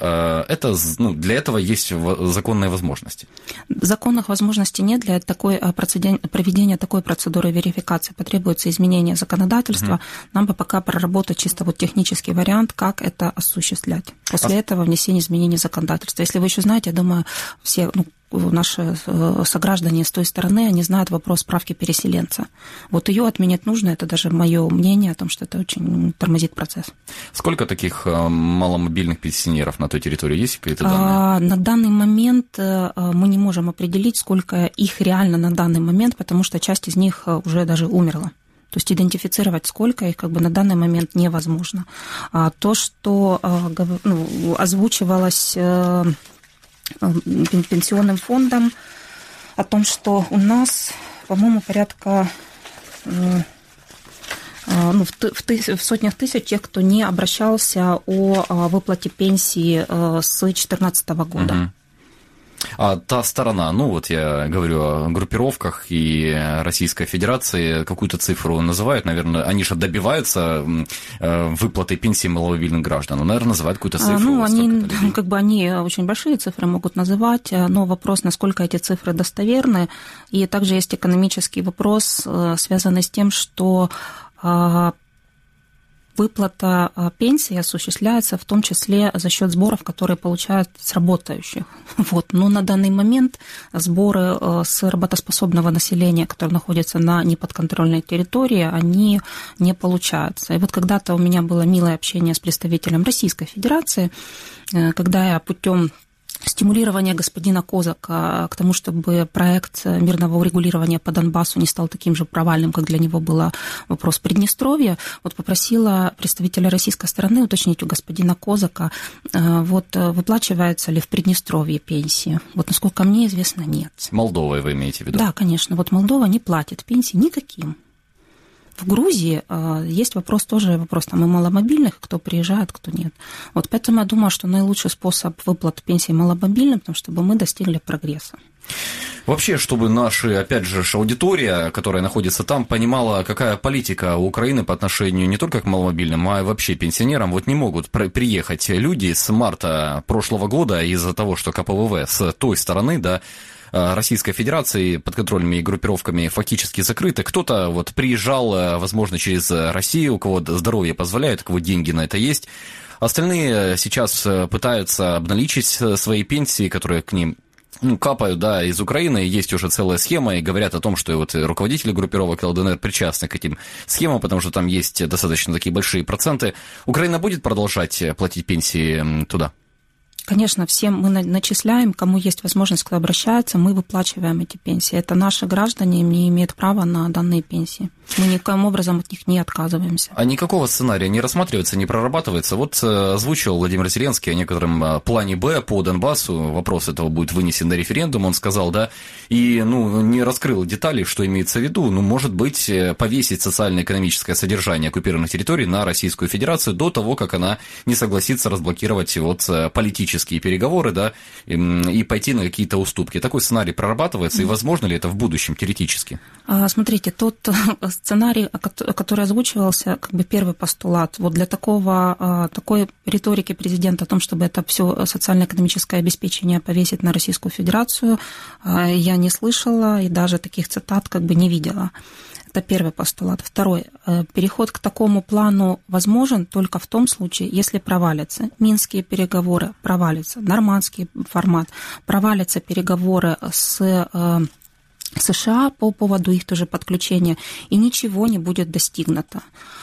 для этого есть законные возможности. Законных возможностей нет. Для проведения такой процедуры верификации потребуется изменение законодательства. Нам бы пока проработать чисто вот технический вариант, как это осуществлять. После этого внесение изменений в законодательство. Если вы еще знаете, я думаю, все наши сограждане с той стороны, они знают вопрос справки переселенца. Вот ее отменять нужно, это даже мое мнение о том, что это очень тормозит процесс. Сколько таких маломобильных пенсионеров на той территории? Есть какие-то данные? На данный момент мы не можем определить, сколько их реально на данный момент, потому что часть из них уже даже умерла. То есть идентифицировать, сколько их, как бы на данный момент невозможно. То, что озвучивалось пенсионным фондом о том, что у нас, по-моему, порядка в сотнях тысяч тех, кто не обращался о выплате пенсии с 2014 года. Угу. А та сторона, я говорю о группировках и Российской Федерации, какую-то цифру называют, наверное, они же добиваются выплаты пенсии маломобильных граждан, наверное, называют какую-то цифру. Они очень большие цифры могут называть, но вопрос, насколько эти цифры достоверны, и также есть экономический вопрос, связанный с тем, что выплата пенсии осуществляется в том числе за счет сборов, которые получают с работающих. Но на данный момент сборы с работоспособного населения, которое находится на неподконтрольной территории, они не получаются. И когда-то у меня было милое общение с представителем Российской Федерации, когда я путем стимулирование господина Козака к тому, чтобы проект мирного урегулирования по Донбассу не стал таким же провальным, как для него был вопрос Приднестровья, попросила представителя российской стороны уточнить у господина Козака, выплачивается ли в Приднестровье пенсии. Насколько мне известно, нет. Молдова вы имеете в виду? Да, конечно. Молдова не платит пенсии никаким. В Грузии есть вопрос там и маломобильных, кто приезжает, кто нет. Поэтому я думаю, что наилучший способ выплаты пенсии маломобильным, чтобы мы достигли прогресса. Вообще, чтобы наша, аудитория, которая находится там, понимала, какая политика у Украины по отношению не только к маломобильным, а и вообще пенсионерам. Не могут приехать люди с марта прошлого года из-за того, что КПВВ с той стороны, Российской Федерации подконтрольными группировками фактически закрыты. Кто-то приезжал, возможно, через Россию, у кого здоровье позволяет, у кого деньги на это есть. Остальные сейчас пытаются обналичить свои пенсии, которые к ним капают, из Украины. Есть уже целая схема, и говорят о том, что руководители группировок ЛДНР причастны к этим схемам, потому что там есть достаточно такие большие проценты. Украина будет продолжать платить пенсии туда? Конечно, всем мы начисляем, кому есть возможность, кто обращается, мы выплачиваем эти пенсии. Это наши граждане не имеют права на данные пенсии. Мы никаким образом от них не отказываемся. А никакого сценария не рассматривается, не прорабатывается? Озвучил Владимир Зеленский о некотором плане «Б» по Донбассу. Вопрос этого будет вынесен на референдум, он сказал, и не раскрыл деталей, что имеется в виду. Может быть, повесить социально-экономическое содержание оккупированных территорий на Российскую Федерацию до того, как она не согласится разблокировать политические переговоры, и пойти на какие-то уступки. Такой сценарий прорабатывается, и возможно ли это в будущем теоретически? Смотрите, тот сценарий, который озвучивался, первый постулат, для такой риторики президента о том, чтобы это все социально-экономическое обеспечение повесить на Российскую Федерацию, я не слышала и даже таких цитат не видела. Это первый постулат. Второй. Переход к такому плану возможен только в том случае, если провалятся минские переговоры, провалится нормандский формат, провалятся переговоры с США по поводу их тоже подключения, и ничего не будет достигнуто.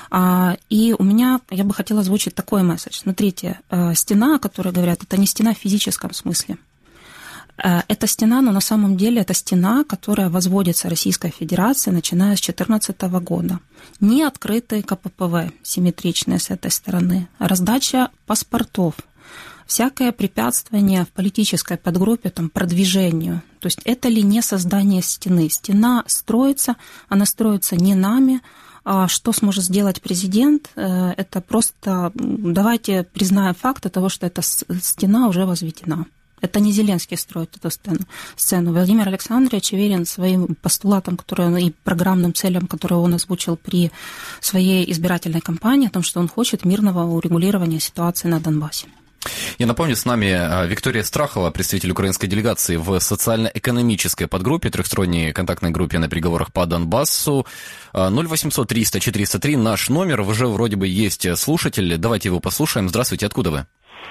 И я бы хотела озвучить такой месседж. Смотрите, стена, о которой говорят, это не стена в физическом смысле. Это стена, но на самом деле это стена, которая возводится Российской Федерацией, начиная с 2014 года. Не открытые КППВ, симметричные с этой стороны, раздача паспортов, всякое препятствие в политической подгруппе, продвижению. То есть это ли не создание стены? Стена строится, она строится не нами. Что сможет сделать президент? Это просто давайте признаем факт того, что эта стена уже возведена. Это не Зеленский строит эту сцену. Владимир Александрович уверен своим постулатам, и программным целям, которые он озвучил при своей избирательной кампании, о том, что он хочет мирного урегулирования ситуации на Донбассе. Я напомню, с нами Виктория Страхова, представитель украинской делегации в социально-экономической подгруппе, трехсторонней контактной группе на переговорах по Донбассу. 0800 300 403 наш номер. Уже вроде бы есть слушатель. Давайте его послушаем. Здравствуйте, откуда вы?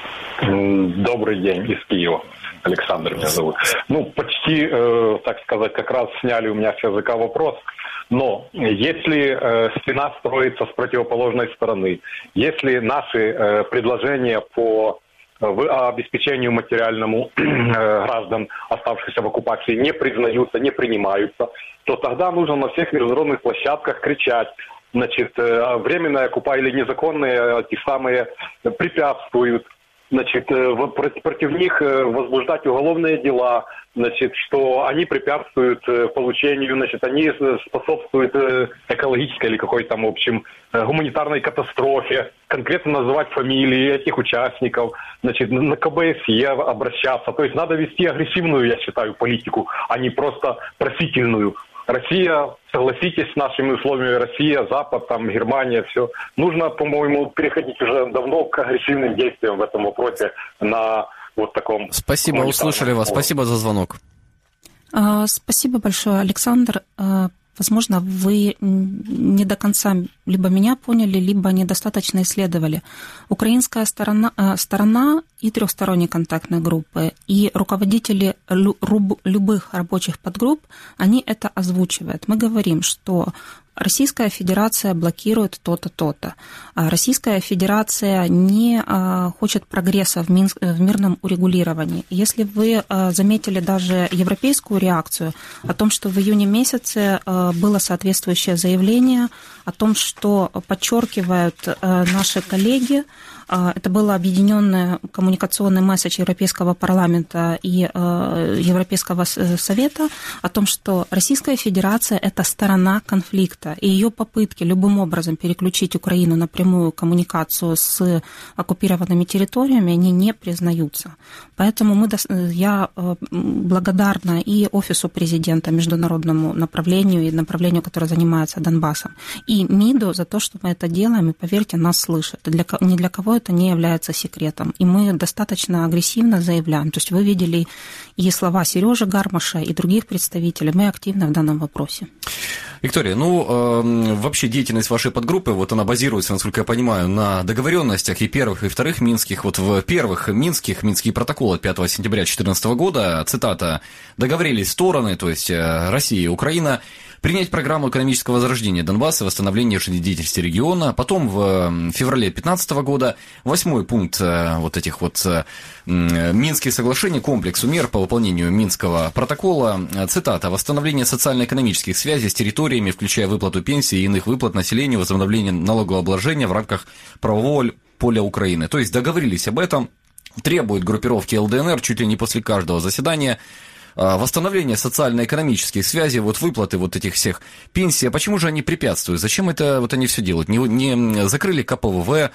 Добрый день, из Киева. Александр меня зовут. Почти, так сказать, как раз сняли у меня с языка вопрос. Но если стена строится с противоположной стороны, если наши предложения по в обеспечению материальному граждан, оставшихся в оккупации, не признаются, не принимаются, то тогда нужно на всех международных площадках кричать, значит, временная оккупация или незаконные те самые препятствуют, значит, против них возбуждать уголовные дела, значит, что они препятствуют получению, значит, они способствуют экологической или какой-то там, в общем, гуманитарной катастрофе, конкретно называть фамилии этих участников, значит, на КБСЕ обращаться. То есть надо вести агрессивную, я считаю, политику, а не просто просительную. Россия, согласитесь с нашими условиями, Россия, Запад, там, Германия, все. Нужно, по-моему, переходить уже давно к агрессивным действиям в этом вопросе на вот таком... Спасибо, услышали вас. Спасибо за звонок. Спасибо большое, Александр. Возможно, вы не до конца либо меня поняли, либо недостаточно исследовали. Украинская сторона и трехсторонние контактные группы, и руководители любых рабочих подгрупп, они это озвучивают. Мы говорим, что Российская Федерация блокирует то-то, то-то. Российская Федерация не хочет прогресса в мирном урегулировании. Если вы заметили даже европейскую реакцию о том, что в июне месяце было соответствующее заявление о том, что подчеркивают наши коллеги, это был объединенный коммуникационный месседж Европейского парламента и Европейского совета о том, что Российская Федерация – это сторона конфликта, и ее попытки любым образом переключить Украину на прямую коммуникацию с оккупированными территориями, они не признаются. Поэтому я благодарна и Офису президента, международному направлению и направлению, которое занимается Донбассом, и МИДу за то, что мы это делаем, и, поверьте, нас слышат. Ни для кого это не является секретом. И мы достаточно агрессивно заявляем. То есть вы видели и слова Сережи Гармаша, и других представителей. Мы активны в данном вопросе. Виктория, вообще деятельность вашей подгруппы, вот она базируется, насколько я понимаю, на договоренностях и первых, и вторых минских. Вот в первых Минский протокол от 5 сентября 2014 года, цитата, договорились стороны, то есть Россия и Украина, принять программу экономического возрождения Донбасса, восстановления жизнедеятельности региона. Потом в феврале 2015 года 8-й пункт вот этих вот Минских соглашений, комплексу мер по выполнению Минского протокола, цитата, восстановление социально-экономических связей с территориями, включая выплату пенсий и иных выплат населению, возобновление налогообложения в рамках правового поля Украины. То есть договорились об этом, требуют группировки ЛДНР чуть ли не после каждого заседания восстановление социально-экономических связей, вот выплаты вот этих всех пенсий. А почему же они препятствуют? Зачем это вот они все делают? Не закрыли КПВВ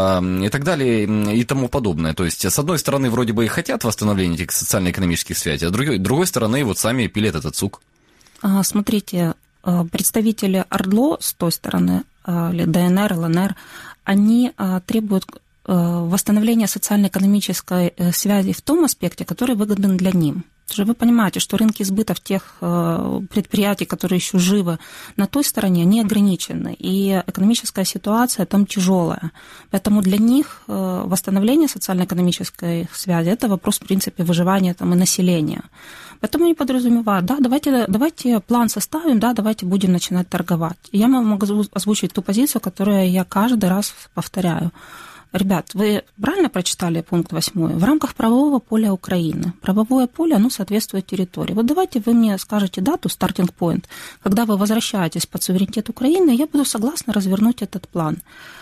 и так далее и тому подобное. То есть, с одной стороны, вроде бы и хотят восстановления этих социально-экономических связей, а с другой стороны, вот сами пилят этот сук. Смотрите, представители ОРДЛО с той стороны, или ДНР, ЛНР, они требуют восстановления социально-экономической связи в том аспекте, который выгоден для них. Вы понимаете, что рынки сбыта в тех предприятий, которые еще живы на той стороне, они ограничены, и экономическая ситуация там тяжелая. Поэтому для них восстановление социально-экономической связи – это вопрос, в принципе, выживания там, и населения. Поэтому они подразумевают, да, давайте план составим, да, давайте будем начинать торговать. И я могу озвучить ту позицию, которую я каждый раз повторяю. Ребят, вы правильно прочитали пункт 8? В рамках правового поля Украины. Правовое поле, оно соответствует территории. Вот давайте вы мне скажете дату, starting point, когда вы возвращаетесь под суверенитет Украины, я буду согласна развернуть этот план.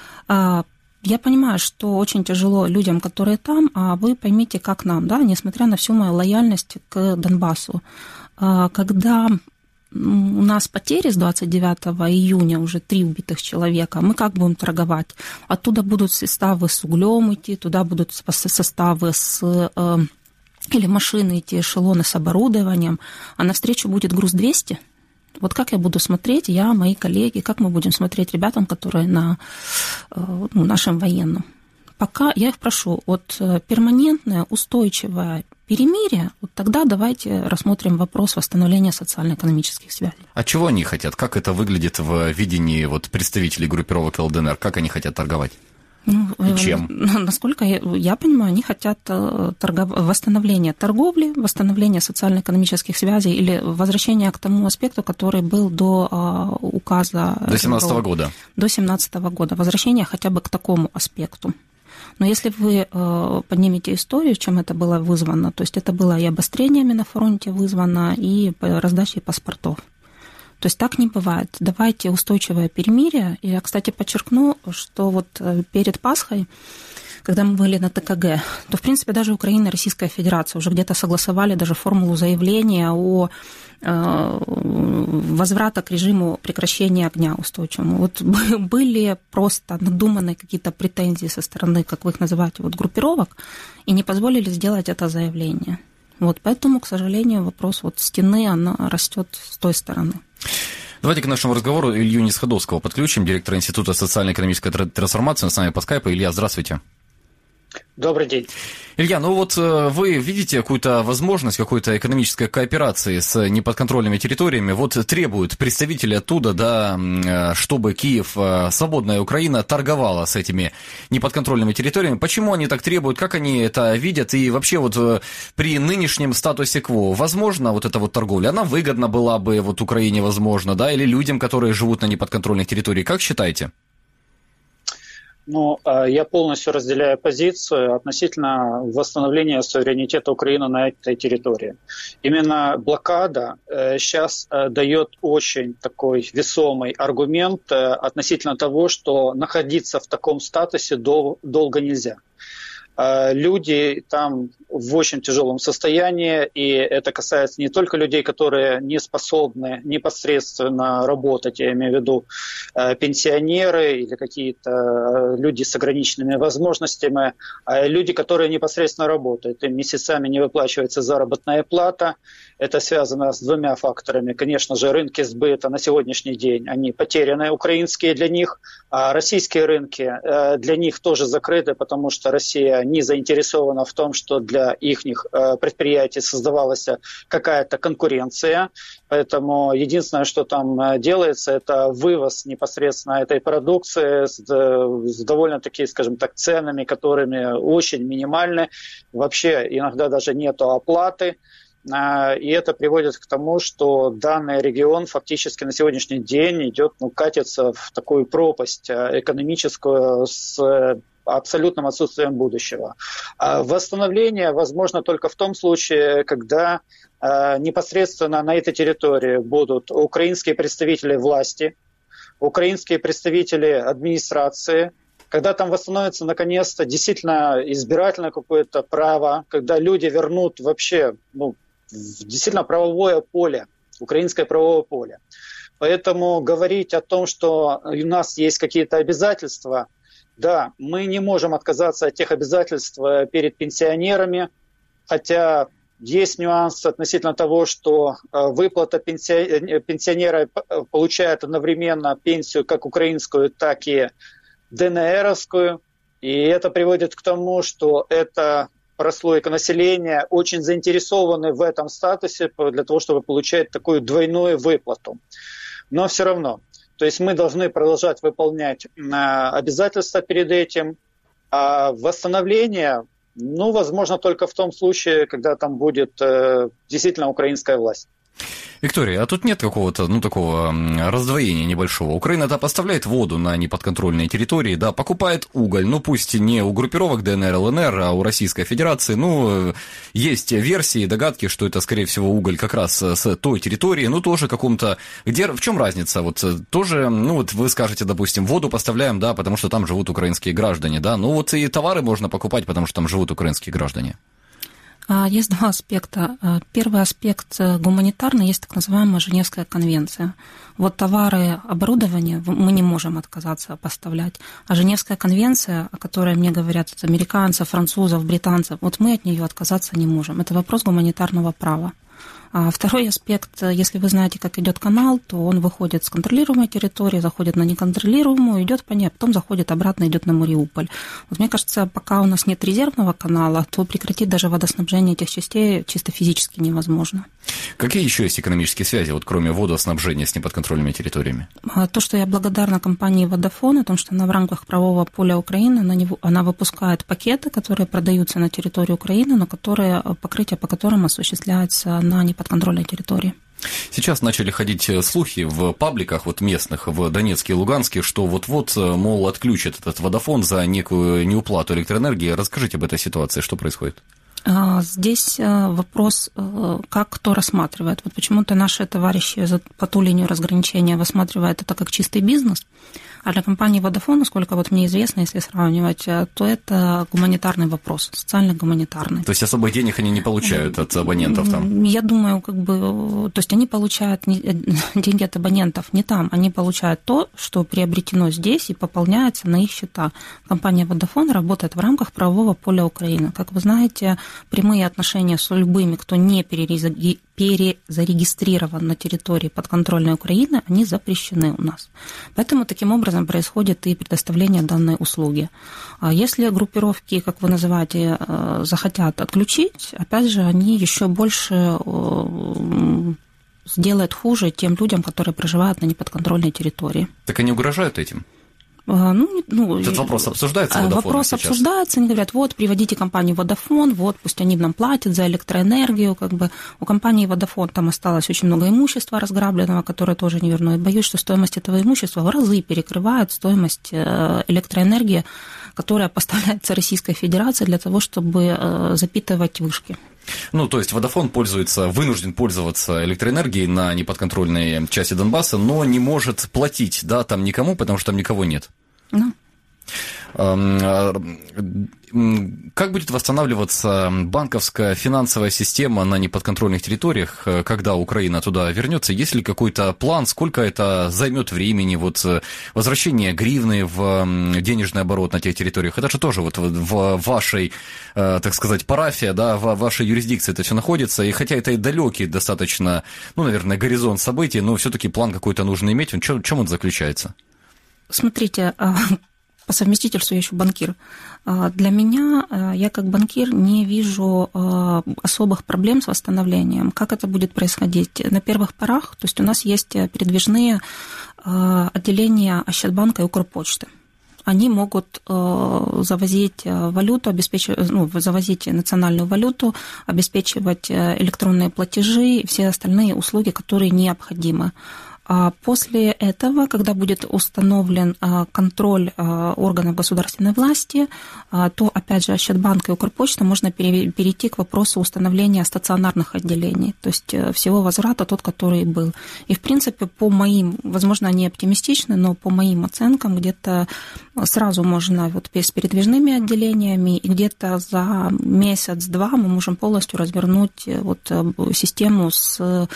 Я понимаю, что очень тяжело людям, которые там, а вы поймите, как нам, да, несмотря на всю мою лояльность к Донбассу. Когда у нас потери с 29 июня, уже 3 убитых человека, мы как будем торговать? Оттуда будут составы с углем идти, туда будут составы или машины идти, эшелоны с оборудованием, а навстречу будет груз 200? Вот как я буду смотреть, мои коллеги, как мы будем смотреть ребятам, которые на нашем военном? Пока я их прошу, вот перманентное, устойчивое перемирие, вот тогда давайте рассмотрим вопрос восстановления социально-экономических связей. А чего они хотят? Как это выглядит в видении вот представителей группировок ЛДНР? Как они хотят торговать? И чем? Насколько я понимаю, они хотят восстановления торговли, восстановления социально-экономических связей или возвращения к тому аспекту, который был до указа... До 2017 года. До 2017 года. Возвращение хотя бы к такому аспекту. Но если вы поднимете историю, чем это было вызвано, то есть это было и обострениями на фронте вызвано, и раздачей паспортов. То есть так не бывает. Давайте устойчивое перемирие. И я, кстати, подчеркну, что вот перед Пасхой, когда мы были на ТКГ, то, в принципе, даже Украина и Российская Федерация уже где-то согласовали даже формулу заявления о возврата к режиму прекращения огня устойчивому. Вот были просто надуманные какие-то претензии со стороны, как вы их называете, вот группировок, и не позволили сделать это заявление. Вот поэтому, к сожалению, вопрос вот стены, она растет с той стороны. Давайте к нашему разговору Илью Несходовского подключим, директора Института социально-экономической трансформации. Он с нами по скайпу. Илья, здравствуйте. Добрый день. Илья, ну вот вы видите какую-то возможность какой-то экономической кооперации с неподконтрольными территориями? Вот требуют представители оттуда, да, чтобы Киев, свободная Украина, торговала с этими неподконтрольными территориями. Почему они так требуют? Как они это видят? И вообще вот при нынешнем статусе кво, возможно, вот эта вот торговля, она выгодна была бы вот Украине, возможно, да, или людям, которые живут на неподконтрольных территориях? Как считаете? Ну, я полностью разделяю позицию относительно восстановления суверенитета Украины на этой территории. Именно блокада сейчас дает очень такой весомый аргумент относительно того, что находиться в таком статусе долго нельзя. Люди там в очень тяжелом состоянии, и это касается не только людей, которые не способны непосредственно работать, я имею в виду пенсионеры или какие-то люди с ограниченными возможностями, а люди, которые непосредственно работают. Им месяцами не выплачивается заработная плата. Это связано с двумя факторами. Конечно же, рынки сбыта на сегодняшний день, они потеряны, украинские для них, а российские рынки для них тоже закрыты, потому что Россия не заинтересована в том, что для их предприятий создавалась какая-то конкуренция. Поэтому единственное, что там делается, это вывоз непосредственно этой продукции с довольно-таки, скажем так, ценами, которыми очень минимальны. Вообще иногда даже нету оплаты. И это приводит к тому, что данный регион фактически на сегодняшний день катится в такую пропасть экономическую с абсолютным отсутствием будущего. Восстановление возможно только в том случае, когда непосредственно на этой территории будут украинские представители власти, украинские представители администрации, когда там восстановится наконец-то действительно избирательное какое-то право, когда люди вернут вообще действительно правовое поле, украинское правовое поле. Поэтому говорить о том, что у нас есть какие-то обязательства, да, мы не можем отказаться от тех обязательств перед пенсионерами, хотя есть нюанс относительно того, что выплата пенсионера получает одновременно пенсию как украинскую, так и ДНРовскую. И это приводит к тому, что эта прослойка населения очень заинтересованы в этом статусе для того, чтобы получать такую двойную выплату. Но все равно, то есть мы должны продолжать выполнять обязательства перед этим, а восстановление, возможно, только в том случае, когда там будет действительно украинская власть. Виктория, а тут нет какого-то, такого раздвоения небольшого? Украина-то поставляет воду на неподконтрольные территории, да, покупает уголь, пусть не у группировок ДНР, ЛНР, а у Российской Федерации, есть версии, догадки, что это, скорее всего, уголь как раз с той территории, тоже каком-то, в чем разница? Вот тоже, вы скажете, допустим, воду поставляем, да, потому что там живут украинские граждане, да, и товары можно покупать, потому что там живут украинские граждане. Есть два аспекта. Первый аспект гуманитарный, есть так называемая Женевская конвенция. Вот товары, оборудование мы не можем отказаться поставлять. А Женевская конвенция, о которой мне говорят от американцев, французов, британцев, вот мы от нее отказаться не можем. Это вопрос гуманитарного права. А второй аспект, если вы знаете, как идет канал, то он выходит с контролируемой территории, заходит на неконтролируемую, идет по ней, а потом заходит обратно, идет на Мариуполь. Вот мне кажется, пока у нас нет резервного канала, то прекратить даже водоснабжение этих частей чисто физически невозможно. Какие еще есть экономические связи, кроме водоснабжения с неподконтрольными территориями? То, что я благодарна компании Vodafone, о том, что она в рамках правового поля Украины, она выпускает пакеты, которые продаются на территории Украины, но покрытие по которым осуществляется на неподконтрольной территории. Сейчас начали ходить слухи в пабликах вот местных, в Донецке и Луганске, что вот-вот, мол, отключат этот Водафон за некую неуплату электроэнергии. Расскажите об этой ситуации, что происходит? Здесь вопрос, как кто рассматривает. Вот почему-то наши товарищи по ту линию разграничения рассматривают это как чистый бизнес, а для компании Vodafone, насколько вот мне известно, если сравнивать, то это гуманитарный вопрос, социально-гуманитарный. То есть особых денег они не получают от абонентов там? Я думаю, то есть они получают деньги от абонентов не там, они получают то, что приобретено здесь и пополняется на их счета. Компания Vodafone работает в рамках правового поля Украины. Как вы знаете, прямые отношения с любыми, кто не перезарегистрирован на территории подконтрольной Украины, они запрещены у нас. Поэтому таким образом происходит и предоставление данной услуги. А если группировки, как вы называете, захотят отключить, опять же, они еще больше сделают хуже тем людям, которые проживают на неподконтрольной территории. Так они угрожают этим? Этот вопрос обсуждается? Вопрос сейчас обсуждается, они говорят, вот, приводите компанию Vodafone, вот, пусть они нам платят за электроэнергию, как бы у компании Vodafone там осталось очень много имущества разграбленного, которое тоже не верну, и боюсь, что стоимость этого имущества в разы перекрывает стоимость электроэнергии, которая поставляется Российской Федерацией для того, чтобы запитывать вышки. То есть Vodafone вынужден пользоваться электроэнергией на неподконтрольной части Донбасса, но не может платить, да, там никому, потому что там никого нет. Как будет восстанавливаться банковская финансовая система на неподконтрольных территориях, когда Украина туда вернется? Есть ли какой-то план, сколько это займет времени? Вот возвращение гривны в денежный оборот на тех территориях, это же тоже вот в вашей, так сказать, парафии, да, в вашей юрисдикции это все находится, и хотя это и далекий достаточно, наверное, горизонт событий, но все-таки план какой-то нужно иметь. В чем он заключается? Смотрите, по совместительству я еще банкир. Для меня, я как банкир не вижу особых проблем с восстановлением. Как это будет происходить? На первых порах, то есть у нас есть передвижные отделения Ощадбанка и Укрпочты. Они могут завозить валюту, завозить национальную валюту, обеспечивать электронные платежи и все остальные услуги, которые необходимы. А после этого, когда будет установлен контроль органов государственной власти, то, опять же, Ощадбанк и Укрпочта можно перейти к вопросу установления стационарных отделений, то есть всего возврата тот, который был. И, в принципе, по моим, возможно, они оптимистичны, но по моим оценкам где-то сразу можно с передвижными отделениями, и где-то за месяц-два мы можем полностью развернуть систему с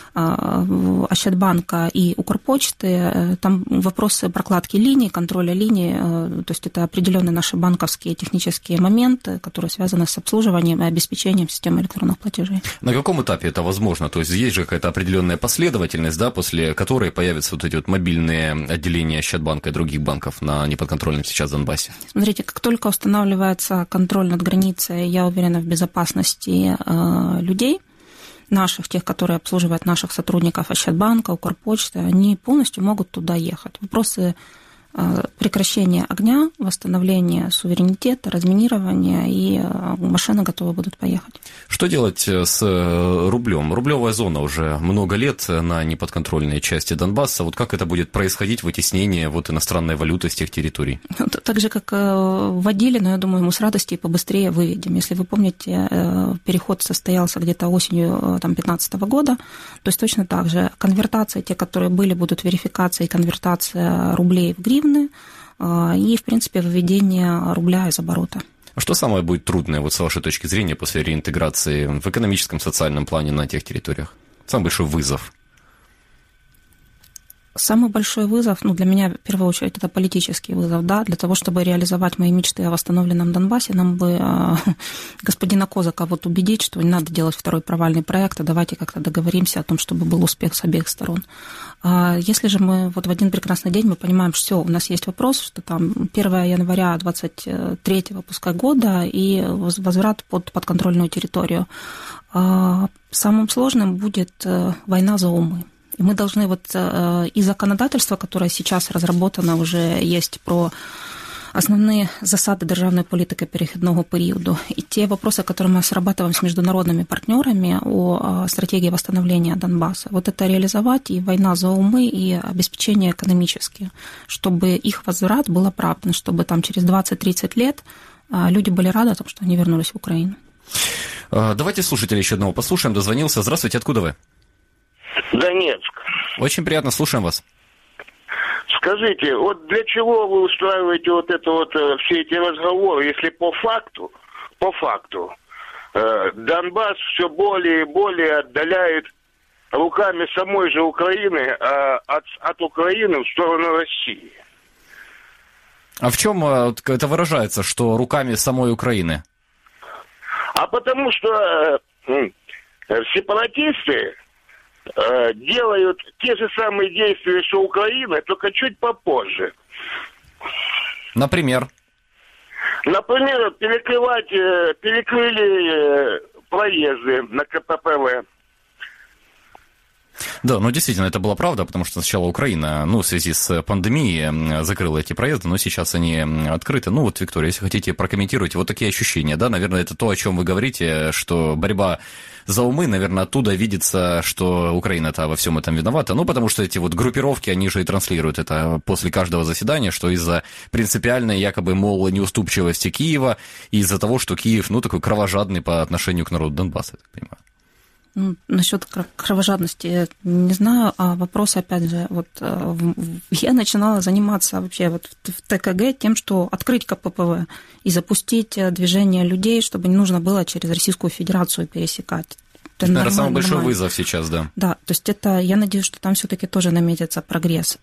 Ощадбанка и Укрпочты, там вопросы прокладки линий, контроля линий, то есть это определенные наши банковские технические моменты, которые связаны с обслуживанием и обеспечением системы электронных платежей. На каком этапе это возможно? То есть есть же какая-то определенная последовательность, да, после которой появятся вот эти вот мобильные отделения Ощадбанка и других банков на неподконтрольном сейчас Донбассе? Смотрите, как только устанавливается контроль над границей, я уверена в безопасности людей, наших, тех, которые обслуживают наших сотрудников Ощадбанка, Укрпочты, они полностью могут туда ехать. Вопросы прекращения огня, восстановления суверенитета, разминирования, и машины готовы будут поехать. Что делать с рублем? Рублевая зона уже много лет на неподконтрольной части Донбасса. Вот как это будет происходить, вытеснение иностранной валюты с тех территорий? Так же, как вводили, но я думаю, мы с радостью и побыстрее выведем. Если вы помните, переход состоялся где-то осенью 2015 года, то есть точно так же конвертации, те, которые были, будут верификация и конвертация рублей в гривны, и, в принципе, выведение рубля из оборота. А что самое будет трудное, с вашей точки зрения, после реинтеграции в экономическом, социальном плане на тех территориях? Самый большой вызов? Самый большой вызов, для меня, в первую очередь, это политический вызов, да, для того, чтобы реализовать мои мечты о восстановленном Донбассе, нам бы господина Козака убедить, что не надо делать второй провальный проект, а давайте как-то договоримся о том, чтобы был успех с обеих сторон. Если же мы в один прекрасный день мы понимаем, что у нас есть вопрос, что там 1 января 23-го, пускай, года и возврат под подконтрольную территорию, самым сложным будет война за умы. И мы должны и законодательство, которое сейчас разработано, уже есть про основные засады державной политики переходного периода и те вопросы, которые мы срабатываем с международными партнерами о стратегии восстановления Донбасса. Вот это реализовать и война за умы, и обеспечение экономические, чтобы их возврат был оправдан, чтобы там через 20-30 лет люди были рады о том, что они вернулись в Украину. Давайте слушателя еще одного послушаем. Дозвонился. Здравствуйте, откуда вы? Донецк. Очень приятно, слушаем вас. Скажите, вот для чего вы устраиваете вот это вот все эти разговоры, если по факту Донбасс все более и более отдаляет руками самой же Украины от Украины в сторону России? А в чем это выражается, что руками самой Украины? А потому что сепаратисты делают те же самые действия, что Украина, только чуть попозже. Например? Например, перекрыли проезды на КППВ. Да, ну действительно, это была правда, потому что сначала Украина, в связи с пандемией закрыла эти проезды, но сейчас они открыты. Ну вот, Виктория, если хотите, прокомментируйте. Вот такие ощущения, да, наверное, это то, о чем вы говорите, что борьба за умы, наверное, оттуда видится, что Украина-то во всем этом виновата. Ну, потому что эти вот группировки, они же и транслируют это после каждого заседания, что из-за принципиальной, якобы, мол, неуступчивости Киева, и из-за того, что Киев, такой кровожадный по отношению к народу Донбасса, я так понимаю. Насчет кровожадности не знаю, а вопрос, опять же, вот я начинала заниматься вообще вот в ТКГ тем, что открыть КППВ и запустить движение людей, чтобы не нужно было через Российскую Федерацию пересекать. Это, наверное, самый большой вызов сейчас, да. Да, то есть это, я надеюсь, что там все-таки тоже наметится прогресс.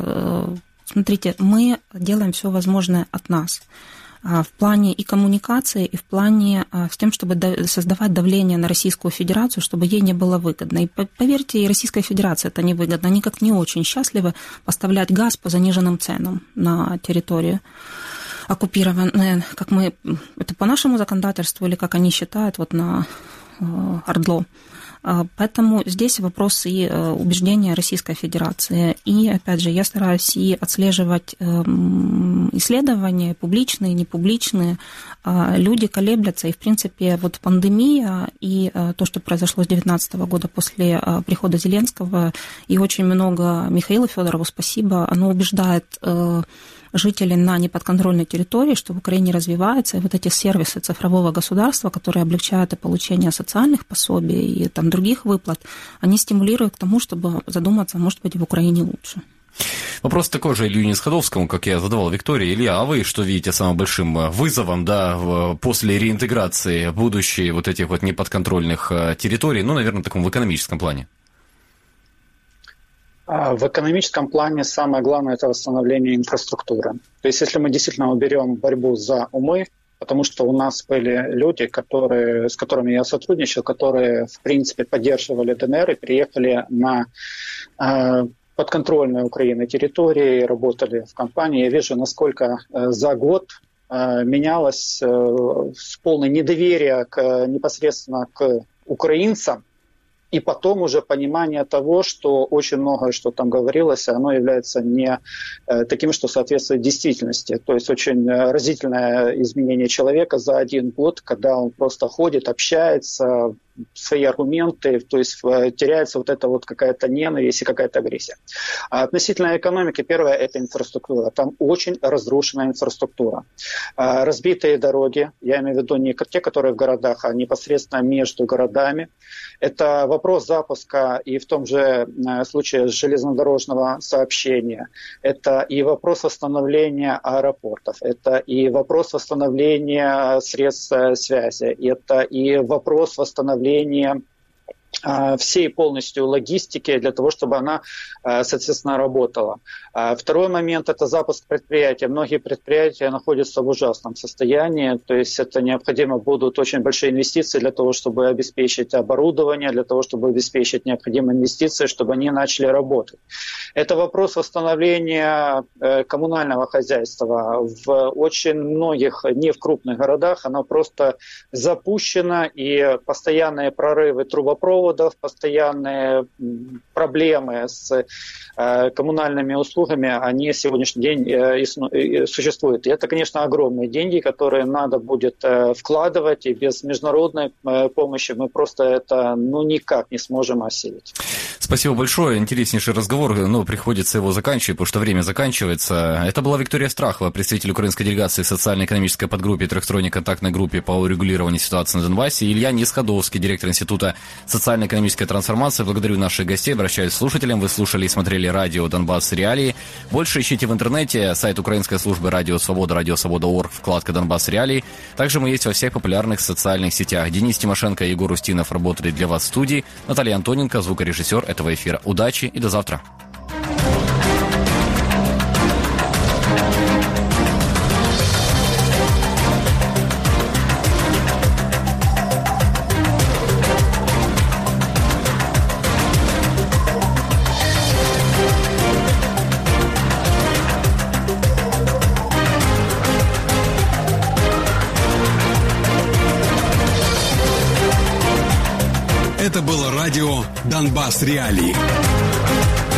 Смотрите, мы делаем все возможное от нас. В плане и коммуникации, и в плане с тем, чтобы создавать давление на Российскую Федерацию, чтобы ей не было выгодно. И поверьте, и Российской Федерации это не выгодно. Они как не очень счастливы поставлять газ по заниженным ценам на территорию оккупированную, как мы, это по нашему законодательству или как они считают, вот на ОРДЛО. Поэтому здесь вопрос и убеждения Российской Федерации. И, опять же, я стараюсь и отслеживать исследования, публичные, непубличные. Люди колеблятся, и, в принципе, вот пандемия и то, что произошло с 2019 года после прихода Зеленского, и очень много Михаилу Федорову спасибо, оно убеждает жителей на неподконтрольной территории, что в Украине развивается, и вот эти сервисы цифрового государства, которые облегчают и получение социальных пособий и там других выплат, они стимулируют к тому, чтобы задуматься, может быть, в Украине лучше. Вопрос такой же Илью Несходовскому, как я задавал Виктории. Илья, а вы что видите самым большим вызовом, да, после реинтеграции будущей вот этих вот неподконтрольных территорий, наверное, в таком в экономическом плане? В экономическом плане самое главное – это восстановление инфраструктуры. То есть если мы действительно уберем борьбу за умы, потому что у нас были люди, с которыми я сотрудничал, которые, в принципе, поддерживали ДНР и приехали на подконтрольные Украине территории, работали в компании. Я вижу, насколько за год менялось с полной недоверия непосредственно к украинцам, и потом уже понимание того, что очень многое, что там говорилось, оно является не таким, что соответствует действительности. То есть очень разительное изменение человека за один год, когда он просто ходит, общается, свои аргументы, то есть теряется вот эта вот какая-то ненависть и какая-то агрессия. А относительно экономики, первое – это инфраструктура. Там очень разрушенная инфраструктура. Разбитые дороги, я имею в виду не те, которые в городах, а непосредственно между городами. Это вопрос запуска и в том же случае железнодорожного сообщения. Это и вопрос восстановления аэропортов. Это и вопрос восстановления средств связи. Это и вопрос восстановления всей полностью логистики для того, чтобы она, соответственно, работала. Второй момент – это запуск предприятия. Многие предприятия находятся в ужасном состоянии, то есть это необходимо будут очень большие инвестиции для того, чтобы обеспечить оборудование, для того, чтобы обеспечить необходимые инвестиции, чтобы они начали работать. Это вопрос восстановления коммунального хозяйства. В очень многих, не в крупных городах, оно просто запущено, и постоянные прорывы трубопроводов водопроводов, постоянные проблемы с коммунальными услугами, они в сегодняшний день существуют. И это, конечно, огромные деньги, которые надо будет вкладывать, и без международной помощи мы просто это никак не сможем осилить. Спасибо большое. Интереснейший разговор, но приходится его заканчивать, потому что время заканчивается. Это была Виктория Страхова, представитель украинской делегации в социально-экономической подгруппе и трехсторонней контактной группе по урегулированию ситуации на Донбассе, и Илья Несходовский, директор Института социально-экономической трансформации. Благодарю наших гостей, обращаюсь к слушателям. Вы слушали и смотрели радио «Донбасс. Реалии». Больше ищите в интернете сайт украинской службы «Радио Свобода», радиосвобода.орг, вкладка «Донбасс. Реалии». Также мы есть во всех популярных социальных сетях. Денис Тимошенко и Егор Устинов работали для вас в студии. Наталья Антоненко, звукорежиссер этого эфира. Удачи и до завтра. Это было радио «Донбасс. Реалии».